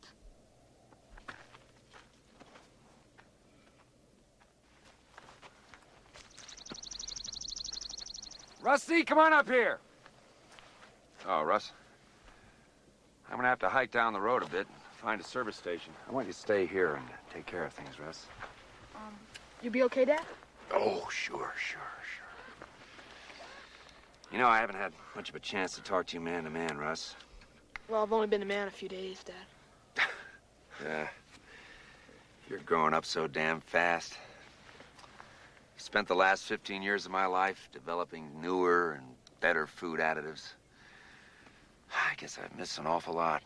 Rusty, come on up here. Oh, Russ. I'm gonna have to hike down the road a bit and find a service station. I want you to stay here and take care of things, Russ. Um, you be okay, Dad? Oh, sure, sure, sure. You know, I haven't had much of a chance to talk to you man to man, Russ. Well, I've only been a man a few days, Dad. Yeah. You're growing up so damn fast. I spent the last fifteen years of my life developing newer and better food additives. I guess I've missed an awful lot.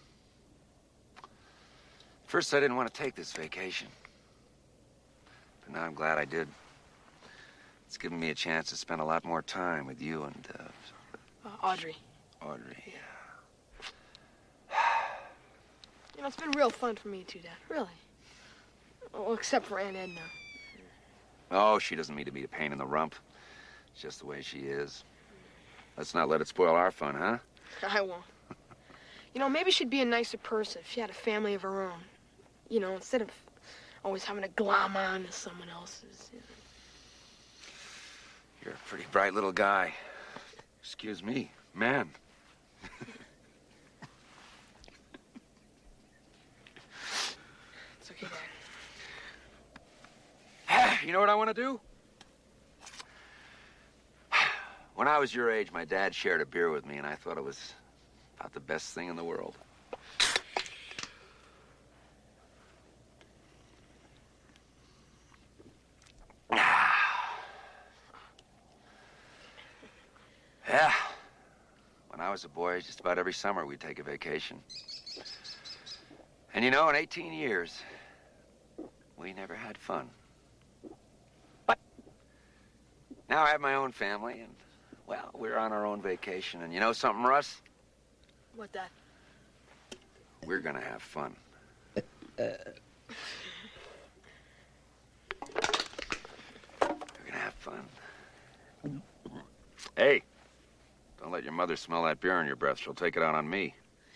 First, I didn't want to take this vacation. But now I'm glad I did. It's given me a chance to spend a lot more time with you and, uh... Uh, Audrey. Audrey, yeah. You know, it's been real fun for me, too, Dad. Really. Well, except for Aunt Edna. Oh, she doesn't mean to be a pain in the rump. It's just the way she is. Let's not let it spoil our fun, huh? I won't. You know, maybe she'd be a nicer person if she had a family of her own. You know, instead of always having to glom on to someone else's. You know. You're a pretty bright little guy. Excuse me, man. It's okay, Dad. You know what I want to do? When I was your age, my dad shared a beer with me, and I thought it was about the best thing in the world. Yeah. When I was a boy, just about every summer we'd take a vacation. And you know, in eighteen years, we never had fun. But now I have my own family, and, well, we're on our own vacation. And you know something, Russ? What, Dad? We're gonna have fun. We're gonna have fun. Hey, don't let your mother smell that beer in your breath. She'll take it out on me.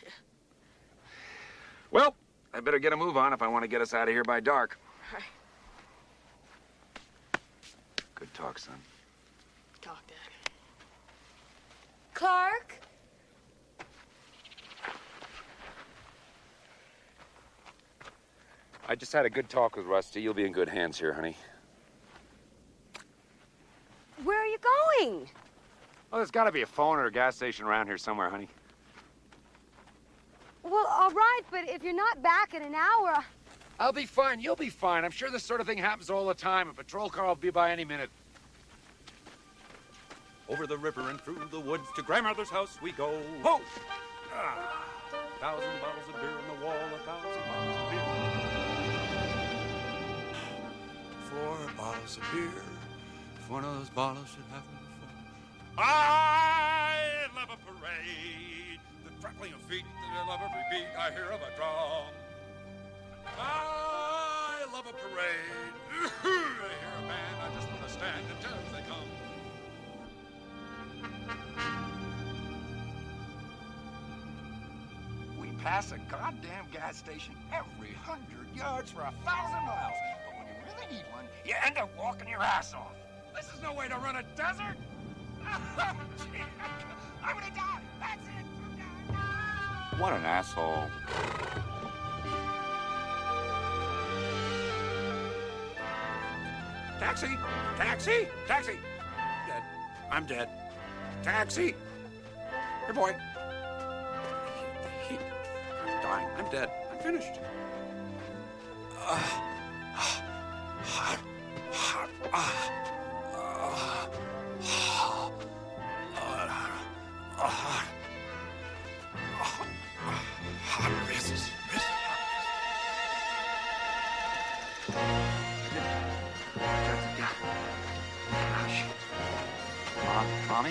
Well, I better get a move on if I want to get us out of here by dark. All right. Good talk, son. Talk, Dad. Clark? I just had a good talk with Rusty. You'll be in good hands here, honey. Where are you going? Oh, there's got to be a phone or a gas station around here somewhere, honey. Well, all right, but if you're not back in an hour... I'll be fine. You'll be fine. I'm sure this sort of thing happens all the time. A patrol car will be by any minute. Over the river and through the woods to grandmother's house we go. Whoa! Ah, a thousand bottles of beer on the wall, a thousand bottles of beer. Four bottles of beer. If one of those bottles should happen to fall. I love a parade. The trampling of feet, the love every beat I hear of a drum. I love a parade. I hear a band, I just want to stand until they come. We pass a goddamn gas station every hundred yards for a thousand miles. But when you really need one, you end up walking your ass off. This is no way to run a desert. Oh, gee, I'm gonna die. That's it. What an asshole. Taxi! Taxi! Taxi! Dead. I'm dead. Taxi! Here, boy. The heat. I'm dying. I'm dead. I'm finished. Uh, Oh, hot. Oh, hot wrists. Wrists. Gosh. Mom, Mommy?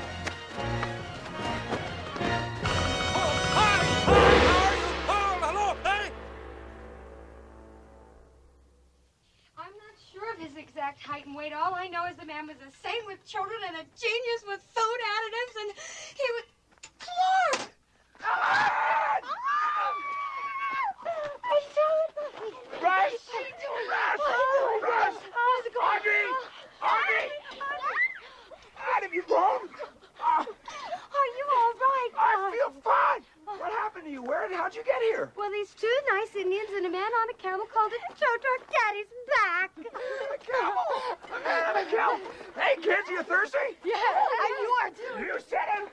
I'm not sure of his exact height and weight. All I know is the man was a saint with children and a genius with food additives, and he was... Clark! Come on! What are you doing? Russ! What are you doing? Russ! What are you doing? Russ! How's it going? Audrey! Audrey! How have you grown? Are you all right, I Clark? feel fine. What happened to you? Where and how'd you get here? Well, these two nice Indians and a man on a camel called it to show truck daddy's back. A camel? A man on a camel? Hey, kids, you thirsty? Yeah, and you are too. You said it.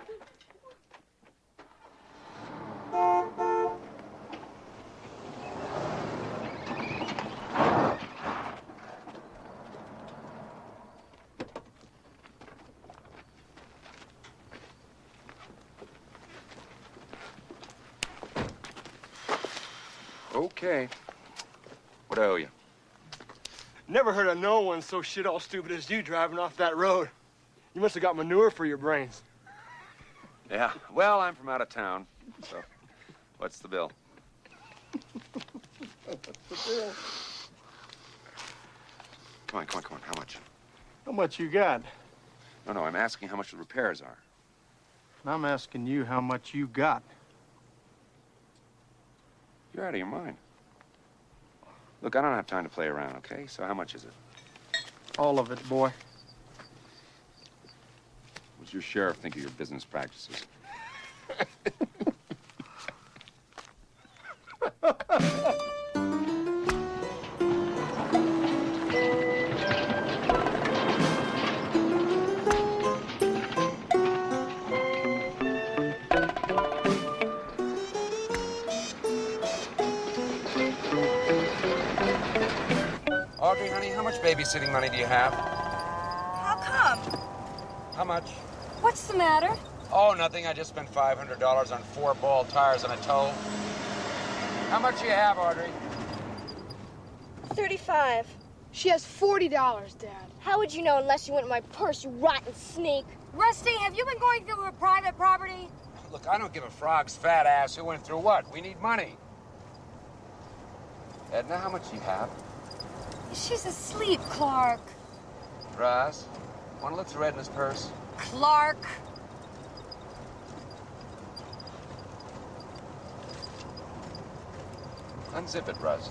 Okay. What do I owe you? Never heard of no one so shit all stupid as you driving off that road. You must have got manure for your brains. Yeah. Well, I'm from out of town, so what's the bill? What's the bill? Come on, come on, come on. How much? How much you got? No, no, I'm asking how much the repairs are. I'm asking you how much you got. You're out of your mind. Look, I don't have time to play around, okay? So how much is it? All of it, boy. What's your sheriff think of your business practices? Audrey, honey, how much babysitting money do you have? How come? How much? What's the matter? Oh, nothing. I just spent five hundred dollars on four ball tires and a tow. How much do you have, Audrey? Thirty-five. She has forty dollars, Dad. How would you know unless you went in my purse, you rotten sneak? Rusty, have you been going through her private property? Look, I don't give a frog's fat ass who went through what. We need money. Edna, how much do you have? She's asleep, Clark. Russ, want to look through Edna's purse? Clark. Unzip it, Russ.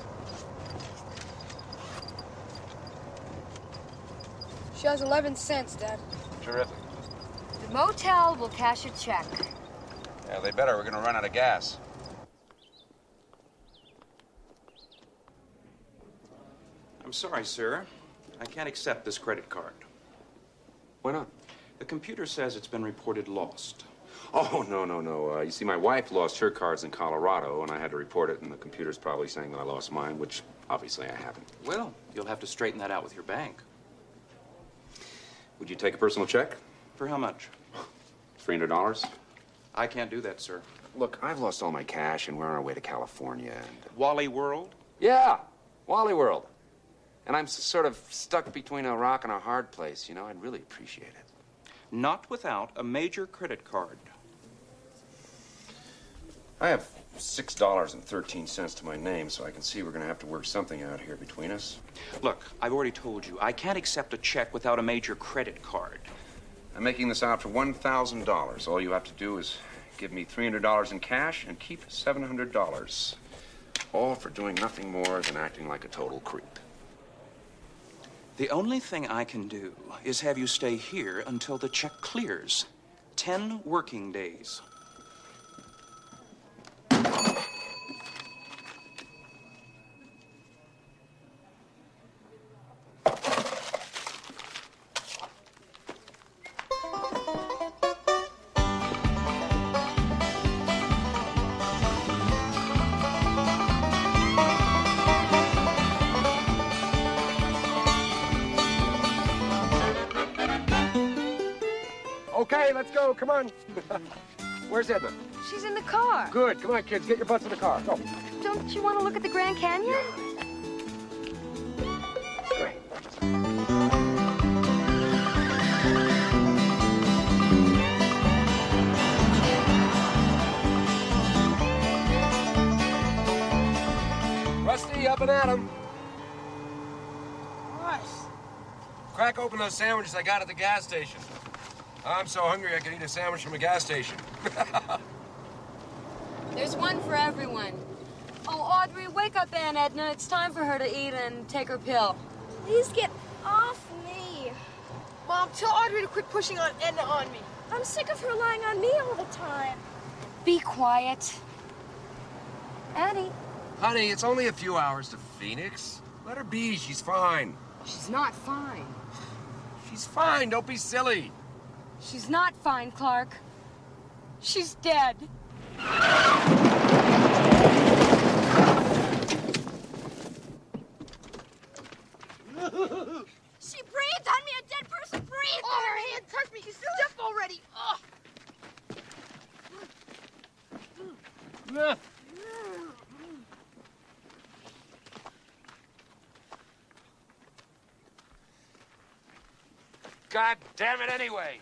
She has eleven cents, Dad. Terrific. The motel will cash a check. Yeah, they better. We're going to run out of gas. I'm sorry, sir. I can't accept this credit card. Why not? The computer says it's been reported lost. Oh, no, no, no. Uh, you see, my wife lost her cards in Colorado, and I had to report it, and the computer's probably saying that I lost mine, which obviously I haven't. Well, you'll have to straighten that out with your bank. Would you take a personal check? For how much? three hundred dollars? I can't do that, sir. Look, I've lost all my cash, and we're on our way to California, and... Wally World? Yeah, Wally World. And I'm s- sort of stuck between a rock and a hard place, you know? I'd really appreciate it. Not without a major credit card. I have six dollars and thirteen cents to my name, so I can see we're going to have to work something out here between us. Look, I've already told you, I can't accept a check without a major credit card. I'm making this out for one thousand dollars. All you have to do is give me three hundred dollars in cash and keep seven hundred dollars. All for doing nothing more than acting like a total creep. The only thing I can do is have you stay here until the check clears. Ten working days. Okay, let's go. Come on. Where's Edna? She's in the car. Good. Come on, kids. Get your butts in the car. Go. Don't you want to look at the Grand Canyon? Great. Rusty, up and at 'em. Nice. Crack open those sandwiches I got at the gas station. I'm so hungry I could eat a sandwich from a gas station. There's one for everyone. Oh, Audrey, wake up Aunt Edna. It's time for her to eat and take her pill. Please get off me. Mom, tell Audrey to quit pushing on Edna on me. I'm sick of her lying on me all the time. Be quiet. Addie. Honey, it's only a few hours to Phoenix. Let her be. She's fine. She's not fine. She's fine. Don't be silly. She's not fine, Clark. She's dead. She breathed on me, a dead person breathed. Oh, her hand touched me. She's stiff already. Oh. God damn it anyway.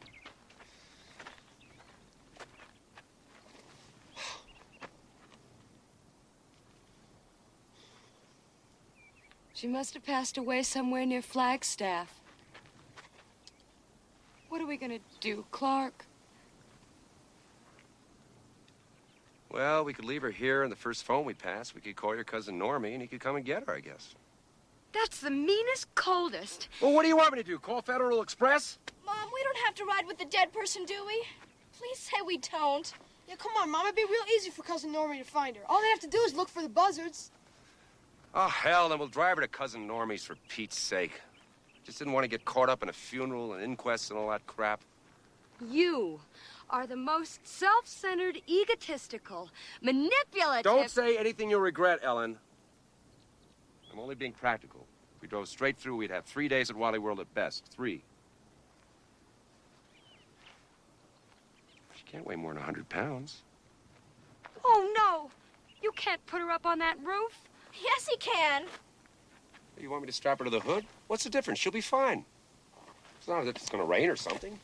She must have passed away somewhere near Flagstaff. What are we gonna do, Clark? Well, we could leave her here, and the first phone we pass, we could call your cousin Normie, and he could come and get her, I guess. That's the meanest, coldest. Well, what do you want me to do? Call Federal Express? Mom, we don't have to ride with the dead person, do we? Please say we don't. Yeah, come on, Mom. It'd be real easy for Cousin Normie to find her. All they have to do is look for the buzzards. Oh, hell, then we'll drive her to Cousin Normie's for Pete's sake. Just didn't want to get caught up in a funeral and inquests and all that crap. You are the most self-centered, egotistical, manipulative... Don't say anything you'll regret, Ellen. I'm only being practical. If we drove straight through, we'd have three days at Wally World at best. Three. She can't weigh more than a hundred pounds. Oh, no! You can't put her up on that roof. Yes, he can. You want me to strap her to the hood? What's the difference? She'll be fine. It's not as if it's going to rain or something.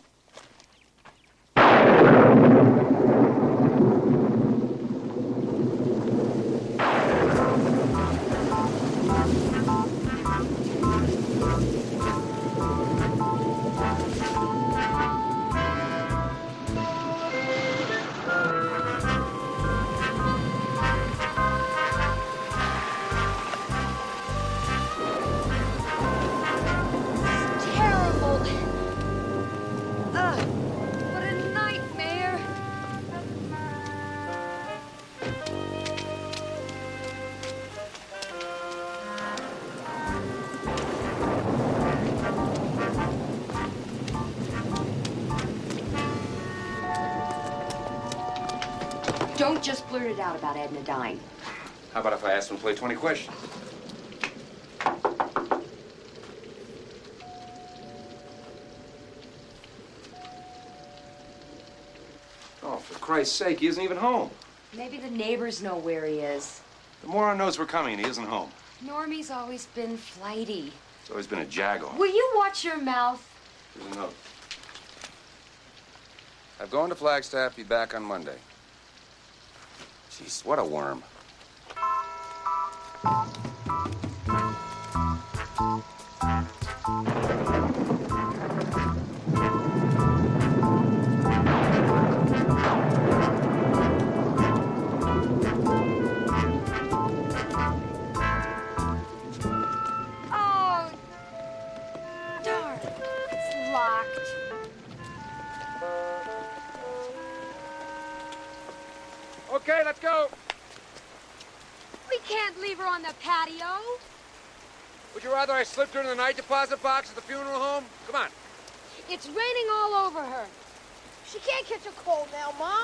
Don't just blurt it out about Edna dying. How about if I ask them to play twenty questions? Oh, for Christ's sake, he isn't even home. Maybe the neighbors know where he is. The moron knows we're coming and he isn't home. Normie's always been flighty. He's always been a jagoff. Will you watch your mouth? Here's a note. I'm going to Flagstaff, be back on Monday. Jeez, what a worm. Oh, darn. It's locked. Okay, let's go. We can't leave her on the patio. Would you rather I slipped her in the night deposit box at the funeral home? Come on. It's raining all over her. She can't catch a cold now, Mom.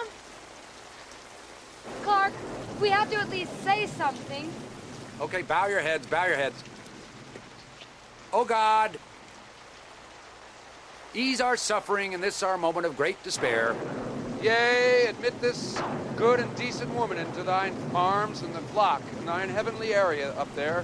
Clark, we have to at least say something. Okay, bow your heads, bow your heads. Oh, God. ease our suffering in this our moment of great despair. Yea, admit this good and decent woman into thine arms and the flock in thine heavenly area up there.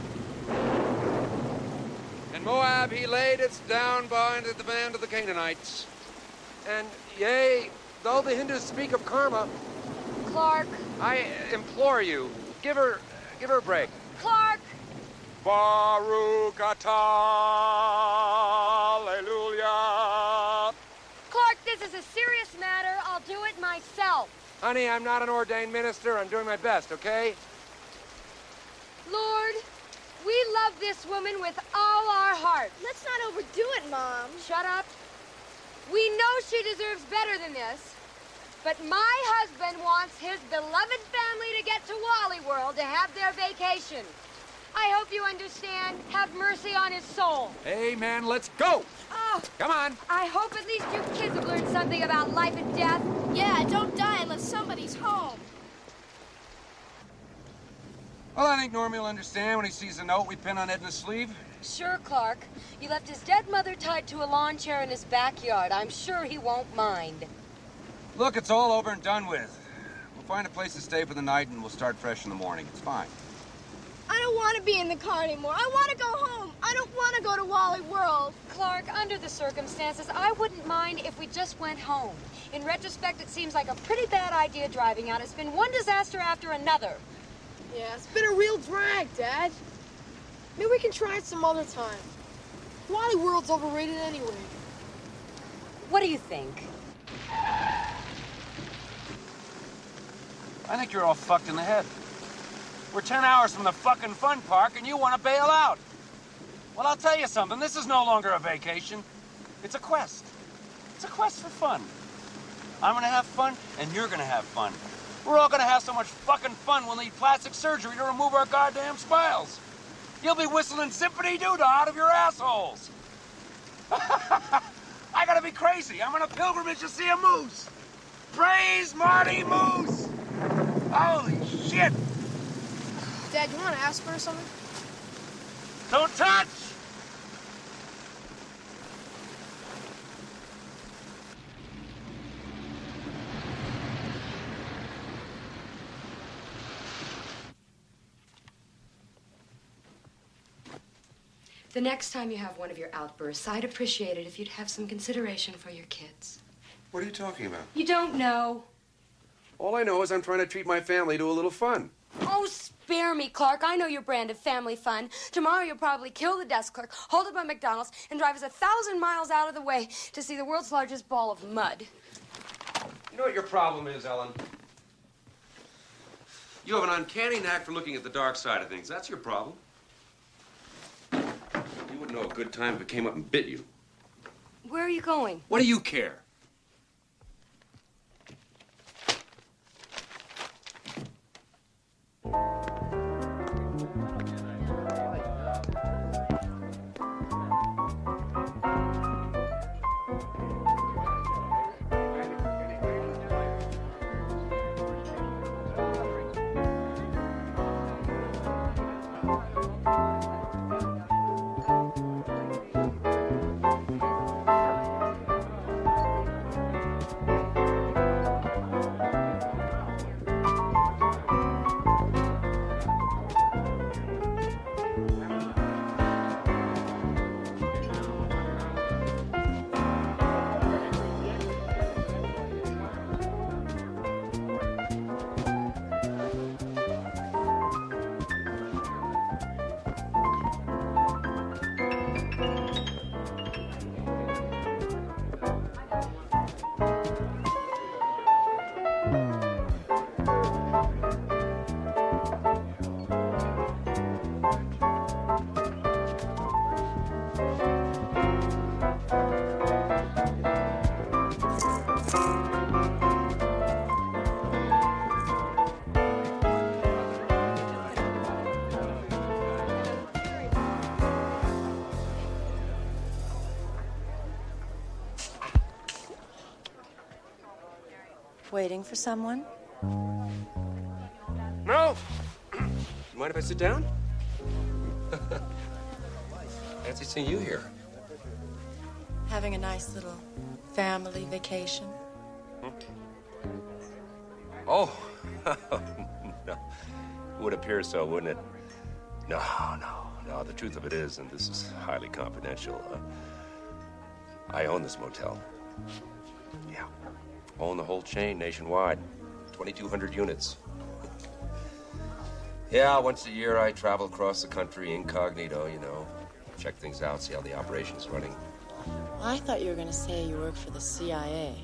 In Moab he laid it down behind the band of the Canaanites. And yea, though the Hindus speak of karma, Clark. I implore you, give her, give her a break. Clark. Baruch atah, hallelujah. Clark, this is a serious matter. I'll do it myself. Honey, I'm not an ordained minister. I'm doing my best, okay? Lord, we love this woman with all our heart. Let's not overdo it, Mom. Shut up. We know she deserves better than this. But my husband wants his beloved family to get to Wally World to have their vacation. I hope you understand. Have mercy on his soul. Amen. Let's go. Oh, come on. I hope at least you kids have learned something about life and death. Yeah, don't die unless somebody's home. Well, I think Normie will understand when he sees the note we pin on Edna's sleeve. Sure, Clark. He left his dead mother tied to a lawn chair in his backyard. I'm sure he won't mind. Look, it's all over and done with. We'll find a place to stay for the night and we'll start fresh in the morning. It's fine. I don't want to be in the car anymore. I want to go home. I don't want to go to Wally World. Clark, under the circumstances, I wouldn't mind if we just went home. In retrospect, it seems like a pretty bad idea driving out. It's been one disaster after another. Yeah, it's been a real drag, Dad. Maybe we can try it some other time. Wally World's overrated anyway. What do you think? I think you're all fucked in the head. We're ten hours from the fucking fun park and you want to bail out. Well, I'll tell you something. This is no longer a vacation. It's a quest. It's a quest for fun. I'm gonna have fun and you're gonna have fun. We're all gonna have so much fucking fun we'll need plastic surgery to remove our goddamn smiles. You'll be whistling Symphony Doodah out of your assholes. I gotta be crazy. I'm on a pilgrimage to see a moose. Praise Marty Moose! Holy shit! Dad, you want to ask her something? Don't touch! The next time you have one of your outbursts, I'd appreciate it if you'd have some consideration for your kids. What are you talking about? You don't know. All I know is I'm trying to treat my family to a little fun. Oh, spare me, Clark. I know your brand of family fun. Tomorrow you'll probably kill the desk clerk, hold up a McDonald's, and drive us a thousand miles out of the way to see the world's largest ball of mud. You know what your problem is, Ellen? You have an uncanny knack for looking at the dark side of things. That's your problem. You wouldn't know a good time if it came up and bit you. Where are you going? What do you care? Waiting for someone? No. Mind if I sit down? Fancy seeing you here. Having a nice little family vacation? Hmm? Oh, no. It would appear so, wouldn't it? No, no, no. The truth of it is, and this is highly confidential, uh, I own this motel. Yeah. Own the whole chain nationwide. twenty-two hundred units. Yeah, once a year I travel across the country incognito, you know. Check things out, see how the operation's running. I thought you were going to say you work for the C I A.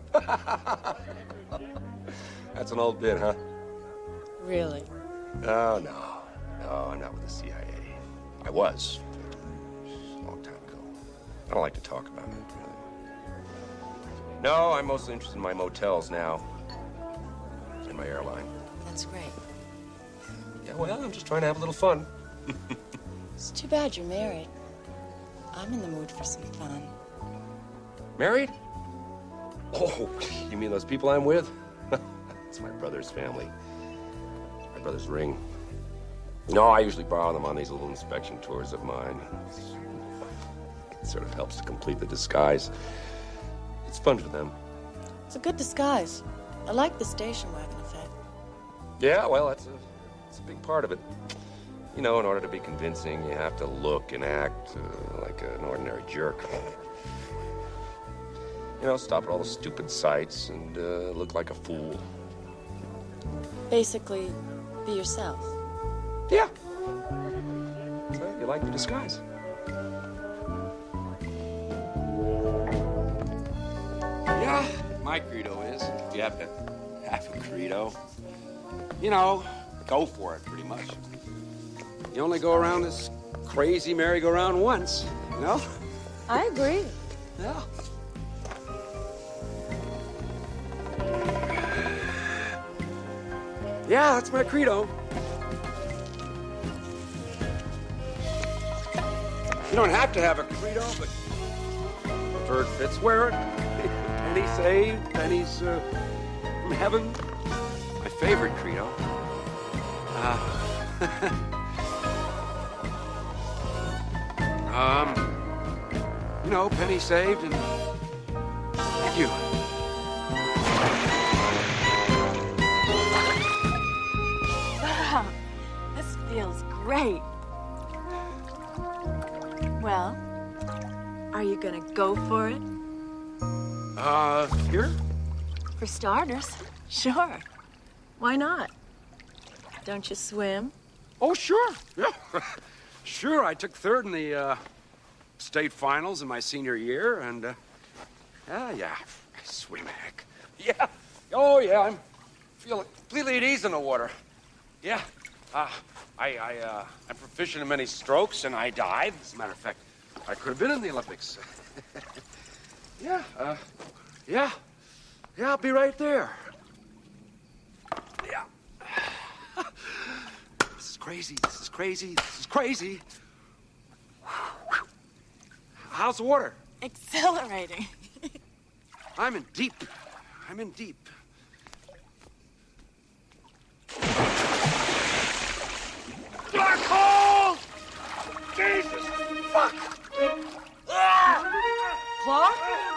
That's an old bit, huh? Really? Oh, no. No, I'm not with the C I A. I was. A long time ago. I don't like to talk about it, really. No, I'm mostly interested in my motels now. And my airline. That's great. Yeah, well, I'm just trying to have a little fun. It's too bad you're married. I'm in the mood for some fun. Married? Oh, you mean those people I'm with? It's my brother's family. My brother's ring. No, I usually borrow them on these little inspection tours of mine. It sort of helps to complete the disguise. It's fun for them. It's a good disguise. I like the station wagon effect. Yeah, well, that's a, that's a big part of it. You know, in order to be convincing, you have to look and act uh, like an ordinary jerk. You know, stop at all the stupid sights and uh, look like a fool. Basically, be yourself. Yeah. So you like the disguise. Yeah, my credo is, if you have to have a credo, you know, go for it, pretty much. You only go around this crazy merry-go-round once, you know? I agree. Yeah. Yeah, that's my credo. You don't have to have a credo, but preferred fits wear it. Penny saved, pennies uh, from heaven. My favorite credo. Uh, um, you know, penny saved and thank you. Wow, this feels great. Well, are you gonna go for it? Uh, here? For starters, sure. Why not? Don't you swim? Oh, sure. Yeah. Sure, I took third in the uh, state finals in my senior year, and, uh, yeah, yeah, I swim, heck. Yeah. Oh, yeah, I'm feeling completely at ease in the water. Yeah. Uh, I, I, uh, I'm proficient in many strokes, and I dive. As a matter of fact, I could have been in the Olympics. Yeah, uh, yeah. Yeah, I'll be right there. Yeah. This is crazy, this is crazy, this is crazy. How's the water? Exhilarating. I'm in deep. I'm in deep. Black hole! Jesus! Fuck! Ah! Clark?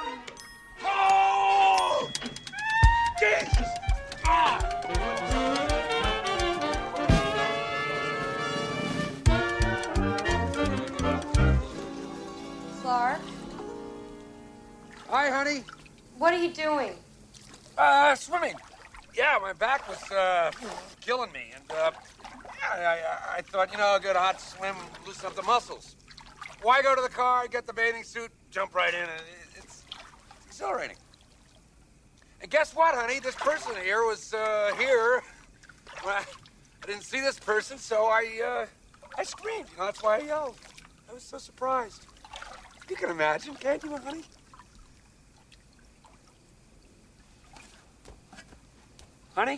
Oh! Jesus! Ah! Clark, Hi, honey. what are you doing? Uh, swimming. Yeah, my back was, uh, killing me, and, uh, yeah, I, I, I thought, you know, a good hot swim, loosen up the muscles. Why go to the car, get the bathing suit, jump right in, and it, it's exhilarating. And guess what, honey? This person here was, uh, here. Well, I, I didn't see this person, so I, uh, I screamed. You know, that's why I yelled. I was so surprised. You can imagine, can't you, honey? Honey?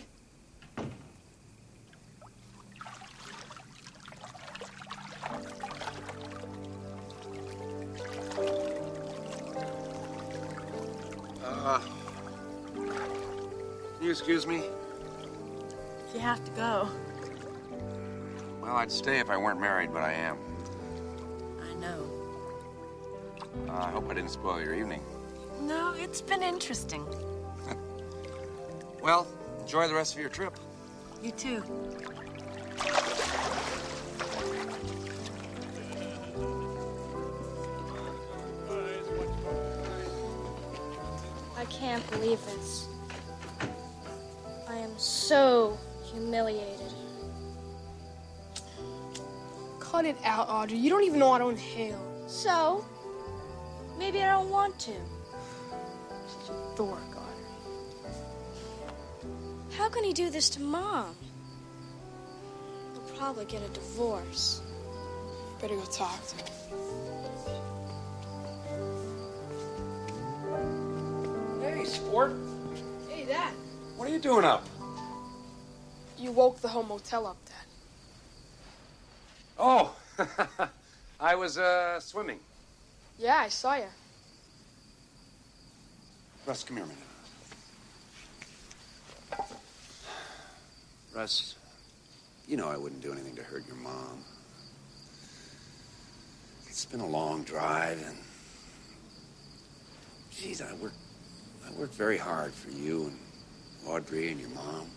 Uh, you excuse me? If you have to go. Well, I'd stay if I weren't married, but I am. I know. Uh, I hope I didn't spoil your evening. No, it's been interesting. Well, enjoy the rest of your trip. You too. I can't believe this. I am so humiliated. Cut it out, Audrey. You don't even know how to inhale. So, maybe I don't want to. Such a dork, Audrey. How can he do this to Mom? He'll probably get a divorce. Better go talk to him. Hey, sport. Hey, Dad. What are you doing up? You woke the whole motel up, Dad. Oh, I was uh, swimming. Yeah, I saw you. Russ, come here a minute. Russ, you know I wouldn't do anything to hurt your mom. It's been a long drive, and geez, I worked, I worked very hard for you and Audrey and your mom.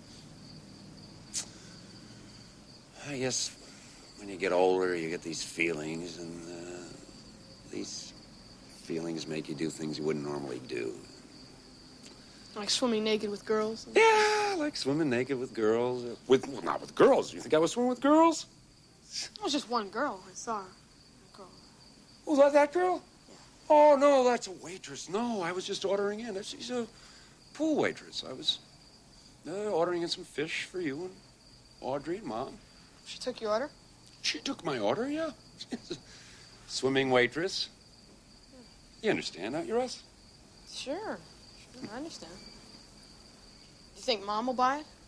I guess when you get older, you get these feelings, and uh, these feelings make you do things you wouldn't normally do. Like swimming naked with girls? Yeah, like swimming naked with girls. With well, not with girls. You think I was swimming with girls? It was just one girl. I saw her. A girl. Was that that girl? Yeah. Oh, no, that's a waitress. No, I was just ordering in. She's a pool waitress. I was uh, ordering in some fish for you and Audrey and Mom. She took your order? She took my order, yeah. Swimming waitress. You understand, don't you, Russ? Sure. Sure, I understand. You think Mom will buy it?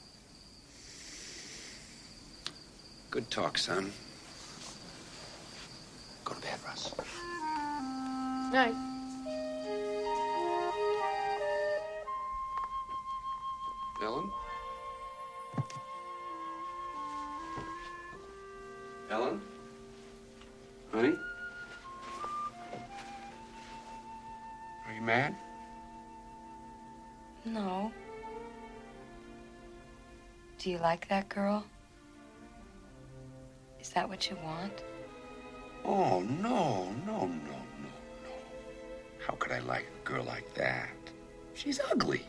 Good talk, son. Go to bed, Russ. Night. Ellen? Ellen? Honey? Are you mad? No. Do you like that girl? Is that what you want? Oh, no, no, no, no, no. How could I like a girl like that? She's ugly.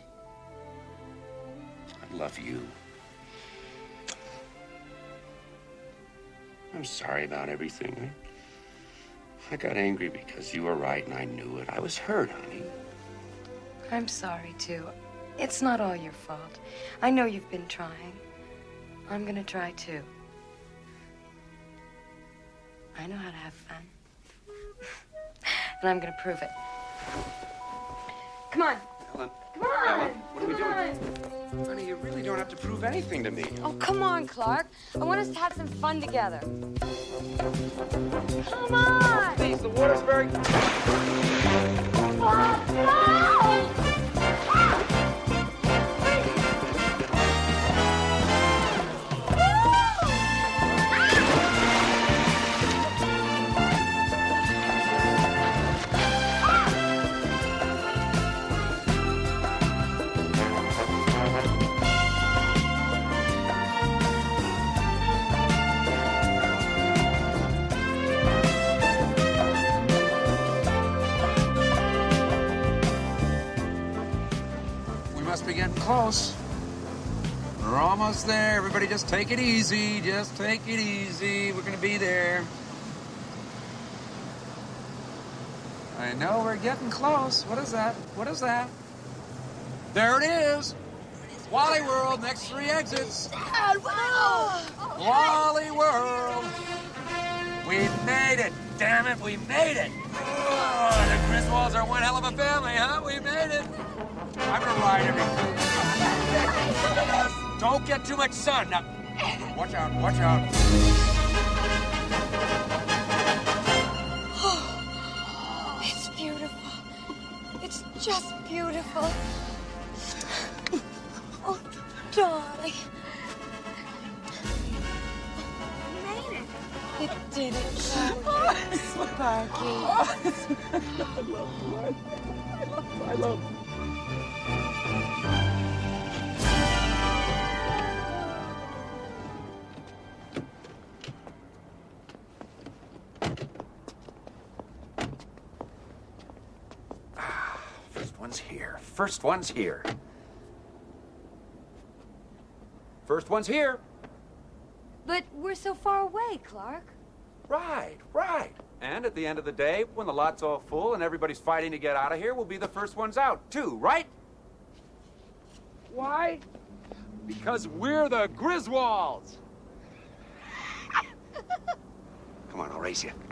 I love you. I'm sorry about everything. I got angry because you were right and I knew it. I was hurt, honey. I'm sorry, too. It's not all your fault. I know you've been trying. I'm gonna try, too. I know how to have fun. And I'm gonna prove it. Come on. Ellen. Come on. Ellen, what are we Come doing? on. Honey, you really don't have to prove anything to me. Oh, come on, Clark. I want us to have some fun together. Come on. Please, the water's very... Clark, no! Be getting close. We're almost there. Everybody just take it easy. Just take it easy. We're gonna be there. I know we're getting close. What is that? What is that? There it is. Wally World, next three exits. Dad, wow! Wally World. We made it. Damn it, we made it. Oh, the Griswolds are one hell of a family, huh? We made it. I'm gonna ride everything. Don't get too much sun. Now, watch out, watch out. Oh, it's beautiful. It's just beautiful. Oh, darling. You made it. You did it, darling. Sparky. I love you. I love you. I love you. First one's here. First one's here. First one's here. But we're so far away, Clark. Right, right. And at the end of the day, when the lot's all full and everybody's fighting to get out of here, we'll be the first ones out, too, right? Why? Because we're the Griswolds. Come on, I'll race you.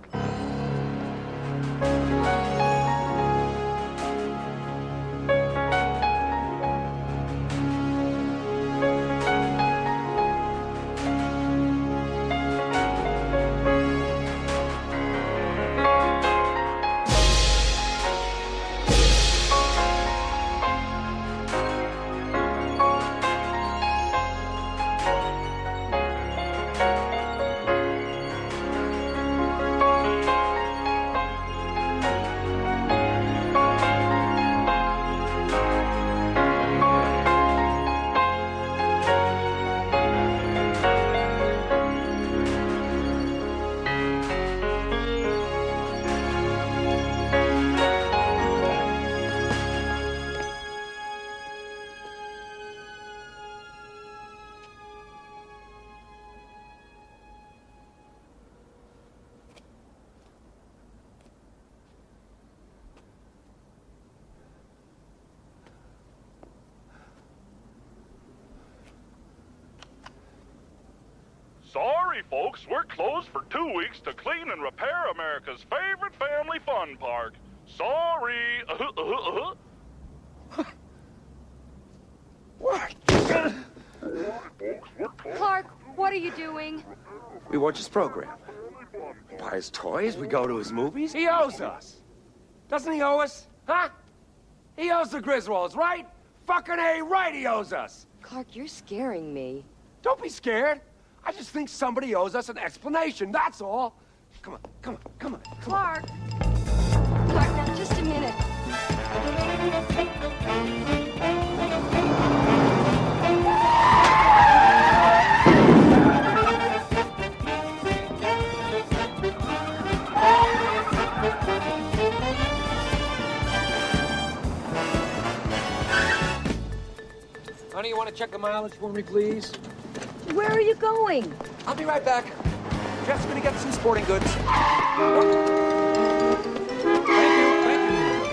Sorry, folks, we're closed for two weeks to clean and repair America's favorite family fun park. Sorry. Uh-huh, uh-huh, uh-huh. What? Clark, what are you doing? We watch his program. We buy his toys. We go to his movies. He owes us. Doesn't he owe us? Huh? He owes the Griswolds, right? Fucking A, right, he owes us. Clark, you're scaring me. Don't be scared. I just think somebody owes us an explanation, that's all. Come on, come on, come on. Come Clark. On. Clark, now just a minute. Honey, you want to check the mileage for me, please? Where are you going? I'll be right back. Jeff's gonna get some sporting goods. Thank you, thank you.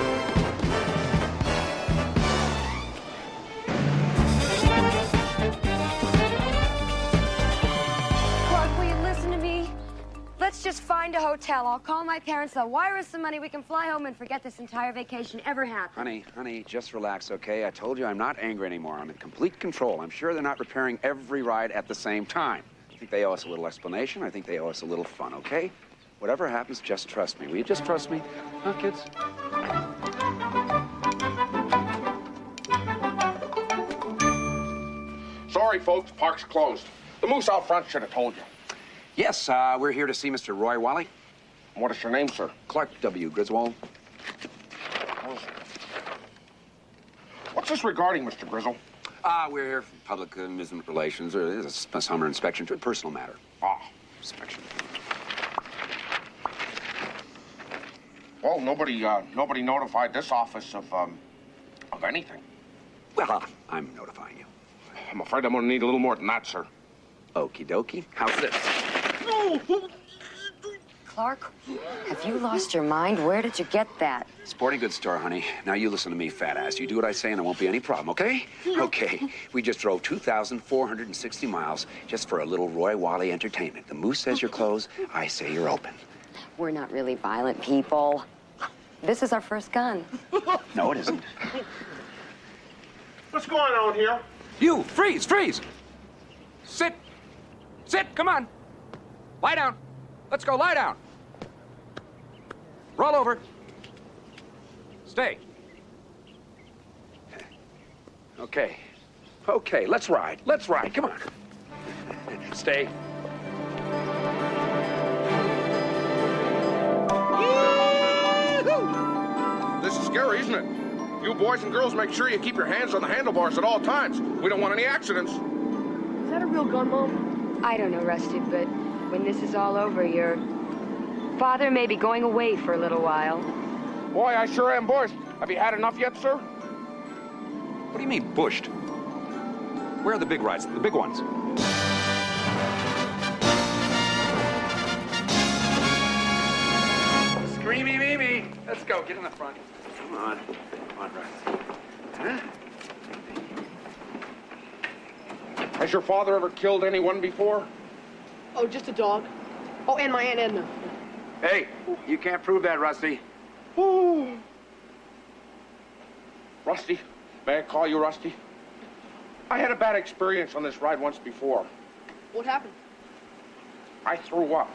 Clark, will you listen to me? Let's just find a hotel. I'll call my parents. They'll wire us some money. We can fly home and forget this entire vacation ever happened. Honey, honey, just relax, okay? I told you I'm not angry anymore. I'm in complete control. I'm sure they're not repairing every ride at the same time. I think they owe us a little explanation. I think they owe us a little fun, okay? Whatever happens, just trust me. Will you just trust me? Huh, kids? Sorry, folks, park's closed. The moose out front should have told you. Yes, uh, we're here to see Mister Roy Wally. What is your name, sir? Clark W. Griswold. What's this regarding, Mister Grizzle? Ah, uh, we're here for public amusement relations, or it is a summer inspection to a personal matter. Ah. Inspection. Well, nobody, uh, nobody notified this office of, um, of anything. Well, I'm notifying you. I'm afraid I'm gonna need a little more than that, sir. Okie dokie. How's this? Clark, have you lost your mind? Where did you get that? Sporting goods store, honey. Now you listen to me, fat ass. You do what I say and there won't be any problem, okay? Okay. We just drove two thousand four hundred sixty miles just for a little Roy Wally entertainment. The moose says you're closed. I say you're open. We're not really violent people. This is our first gun. No, it isn't. What's going on here? You, freeze, freeze. Sit. Sit, come on. Lie down. Let's go, lie down. Roll over. Stay. Okay. Okay, let's ride. Let's ride. Come on. Stay. isn't it? You boys and girls make sure you keep your hands on the handlebars at all times. We don't want any accidents. Is that a real gun, Mom? I don't know, Rusty, but when this is all over, your father may be going away for a little while. Boy, I sure am, boys. Have you had enough yet, sir? What do you mean, bushed? Where are the big rides, the big ones? Screamy Mimi. Let's go. Get in the front. Come on. Come on, Rusty. Huh? Has your father ever killed anyone before? Oh, just a dog. Oh, and my Aunt Edna. Hey, you can't prove that, Rusty. Ooh. Rusty, may I call you Rusty? I had a bad experience on this ride once before. What happened? I threw up.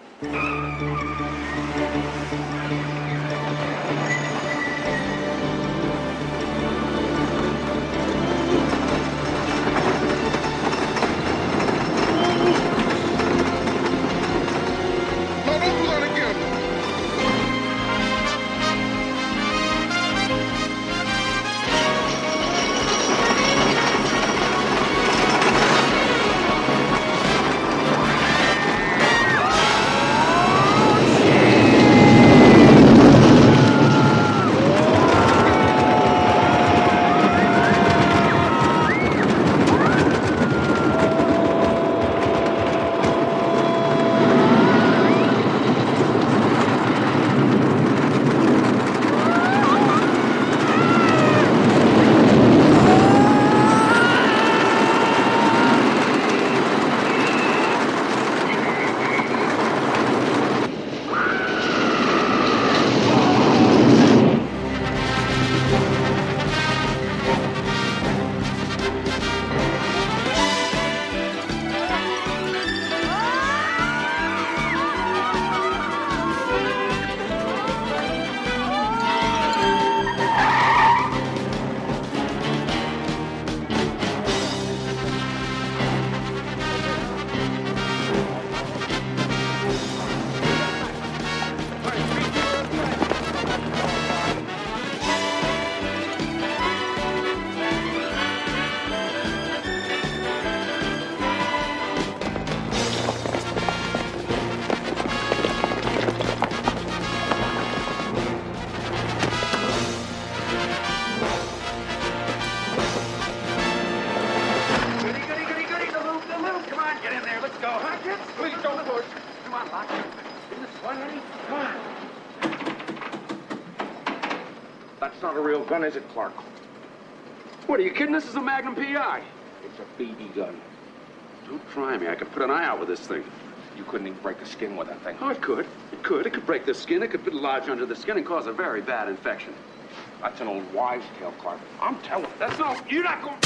That's not a real gun, is it, Clark? What, are you kidding? This is a Magnum P I. It's a B B gun. Don't try me. I could put an eye out with this thing. You couldn't even break the skin with that thing. Oh, it could. It could. It could break the skin. It could lodge under the skin and cause a very bad infection. That's an old wives' tale, Clark. I'm telling you. That's no... You're not going...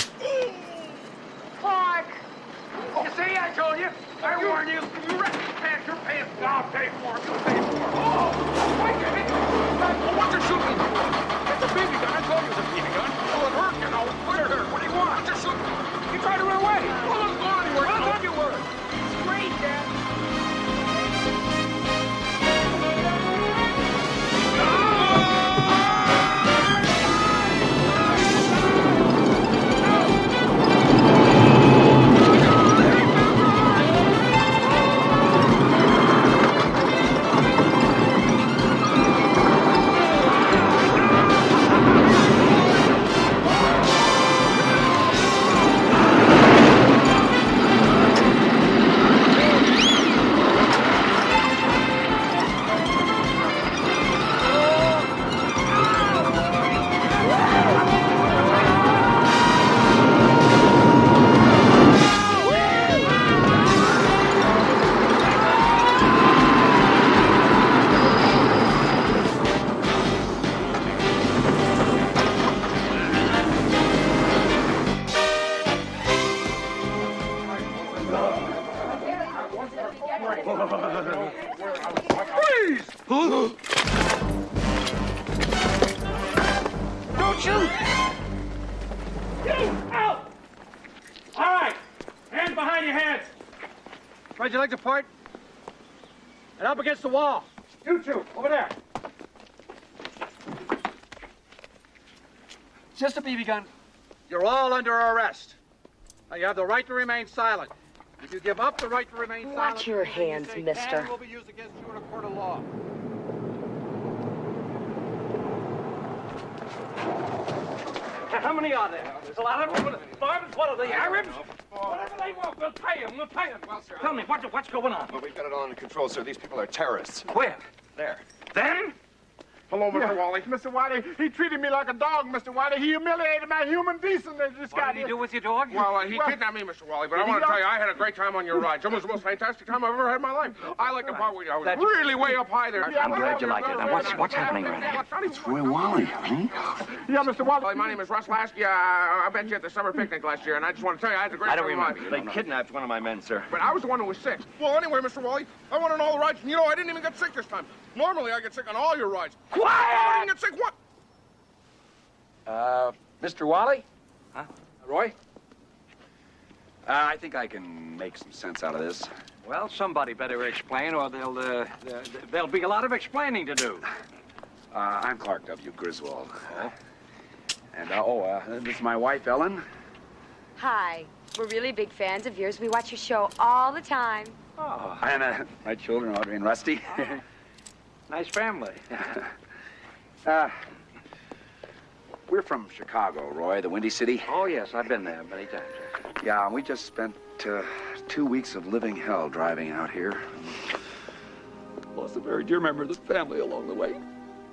Clark! You see, I told you. I you, warned you. You wrecked your pants. You're paying for it. I'll pay for it. You'll pay for it. Oh! Wait a minute. Oh, what you shooting for? It's a B B gun. I told you it was a B B gun. Well, it hurt, you know. What it hurt? What do you want? What you shooting for? You tried to run away. Well, let's go anywhere. Well, I thought you were. It's great, Dad. Freeze! Huh? Don't shoot! You! Out! All right. Hands behind your heads. Spread your legs apart. And up against the wall. You two, over there. Just a B B gun. You're all under arrest. Now, you have the right to remain silent. If you give up the right to remain silent... Watch your hands, you mister. and will be used against you in a court of law. How many are there? There's a lot of them. What are the Arabs? Whatever they want, we'll pay them. We'll pay them. Well, sir, Tell me, what, what's going on? Well, we've got it all under control, sir. These people are terrorists. Where? There. Them? Hello, Mister Wally. Mister Wally, he treated me like a dog, Mister Wally. He humiliated my human decency. This What guy did he do with your dog? Well, uh, he Well, kidnapped me, Mister Wally, but did I he want to go- tell you, I had a great time on your ride. It was the most fantastic time I've ever had in my life. I like the part where I was That's- really way up high there. I'm glad you like it. Now, what's- what's happening right now? It's Roy Wally, huh? Yeah, Mister Wally, my name is Russ Lasky. Uh, I met you at the summer picnic last year, and I just want to tell you, I had a great I don't time on remember. my They kidnapped one of my men, sir. But I was the one who was sick. Well, anyway, Mister Wally, I went on all the rides, and you know, I didn't even get sick this time. Normally, I get sick on all your rides. Quiet! I didn't get sick. What? Uh, Mister Wally? Huh? Roy? Uh, I think I can make some sense out of this. Well, somebody better explain, or there'll, uh, there'll be a lot of explaining to do. Uh, I'm Clark W. Griswold. And, uh, oh, uh, this is my wife, Ellen. Hi. We're really big fans of yours. We watch your show all the time. Oh. And uh, my children, Audrey and Rusty. Nice family. uh, we're from Chicago, Roy, the Windy City. Oh, yes, I've been there many times. Yeah, and we just spent uh, two weeks of living hell driving out here. Lost a very dear member of the family along the way.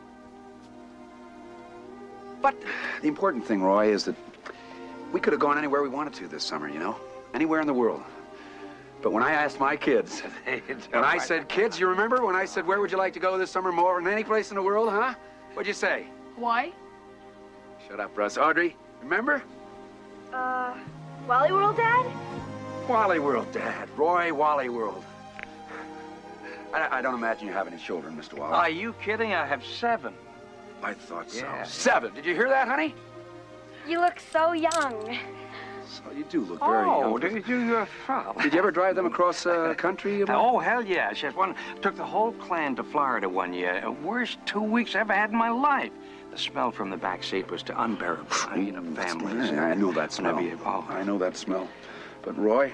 But the important thing, Roy, is that we could have gone anywhere we wanted to this summer, you know? Anywhere in the world. But when I asked my kids, when I said, kids, you remember when I said, where would you like to go this summer more than any place in the world, huh? What'd you say? Why? Shut up, Russ. Audrey, remember? Uh, Wally World, Dad? Wally World, Dad. Roy Wally World. I, I don't imagine you have any children, Mister Wally. Are you kidding? I have seven. I thought so. Yeah. Seven. Did you hear that, honey? You look so young. So you do look very Oh, young. did you, uh, well. Did you ever drive them across uh, country? Oh, hell yes. Yes, one took the whole clan to Florida one year. Uh, Worst two weeks I ever had in my life. The smell from the back seat was to unbearable. You know, families. Yeah, I knew that smell. Whenever you- oh. I know that smell. But Roy,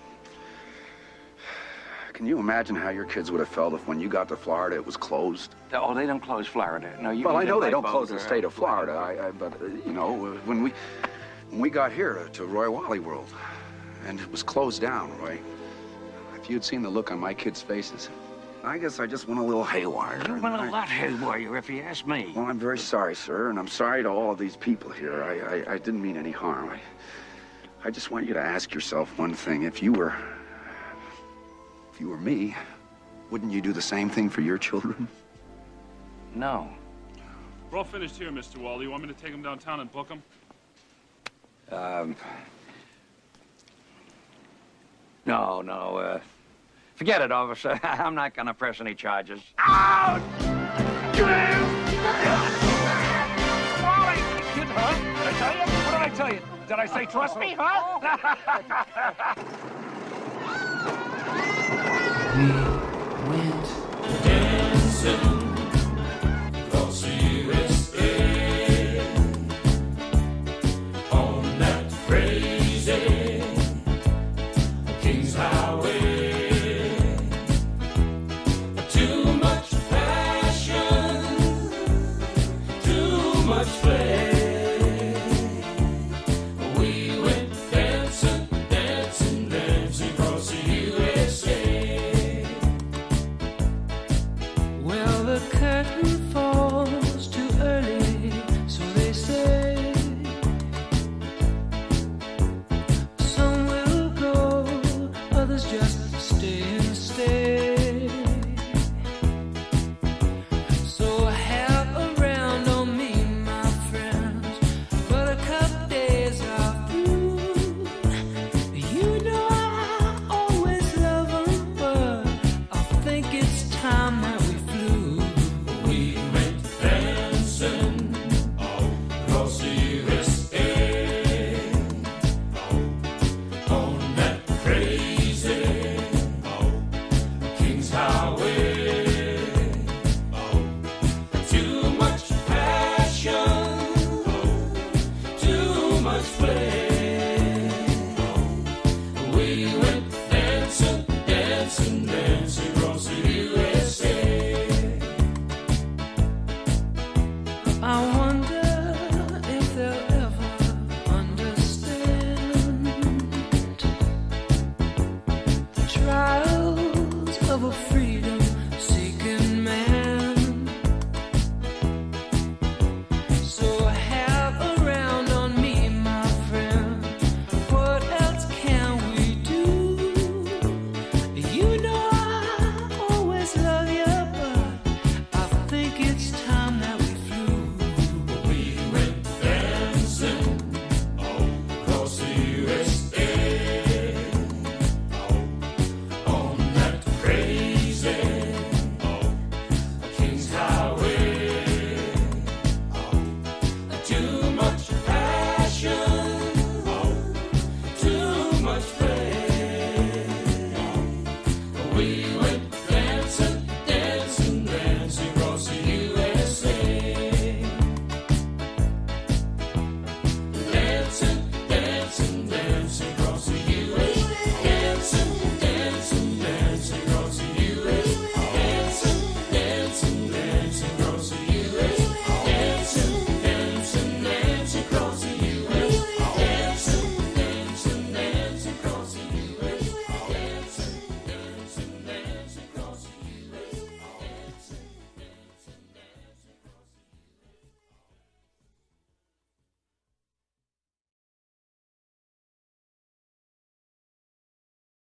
can you imagine how your kids would have felt if when you got to Florida it was closed? Oh, they don't close Florida. No, you well, can I get know they by don't boat close the or- state of Florida. I, I, but uh, you know, when we when we got here to Roy Wally World, and it was closed down, Roy. If you'd seen the look on my kids' faces, I guess I just went a little haywire. You went a lot haywire, if you ask me. Well, I'm very sorry, sir, and I'm sorry to all of these people here. I, I, I didn't mean any harm. I, I just want you to ask yourself one thing. If you were, if you were me, wouldn't you do the same thing for your children? No. We're all finished here, Mister Wally. You want me to take him downtown and book him? Um. No, no. Uh, forget it, officer. I'm not going to press any charges. Out! Wally! Kid, huh? Did I tell you? What did I tell you? Did I say trust me, huh? We went dancing across the U S A on that crazy King's Highway. Too much passion, too much play. We went dancing, dancing, dancing across the U S A. Well, the curtain falls too early, so they say. sway.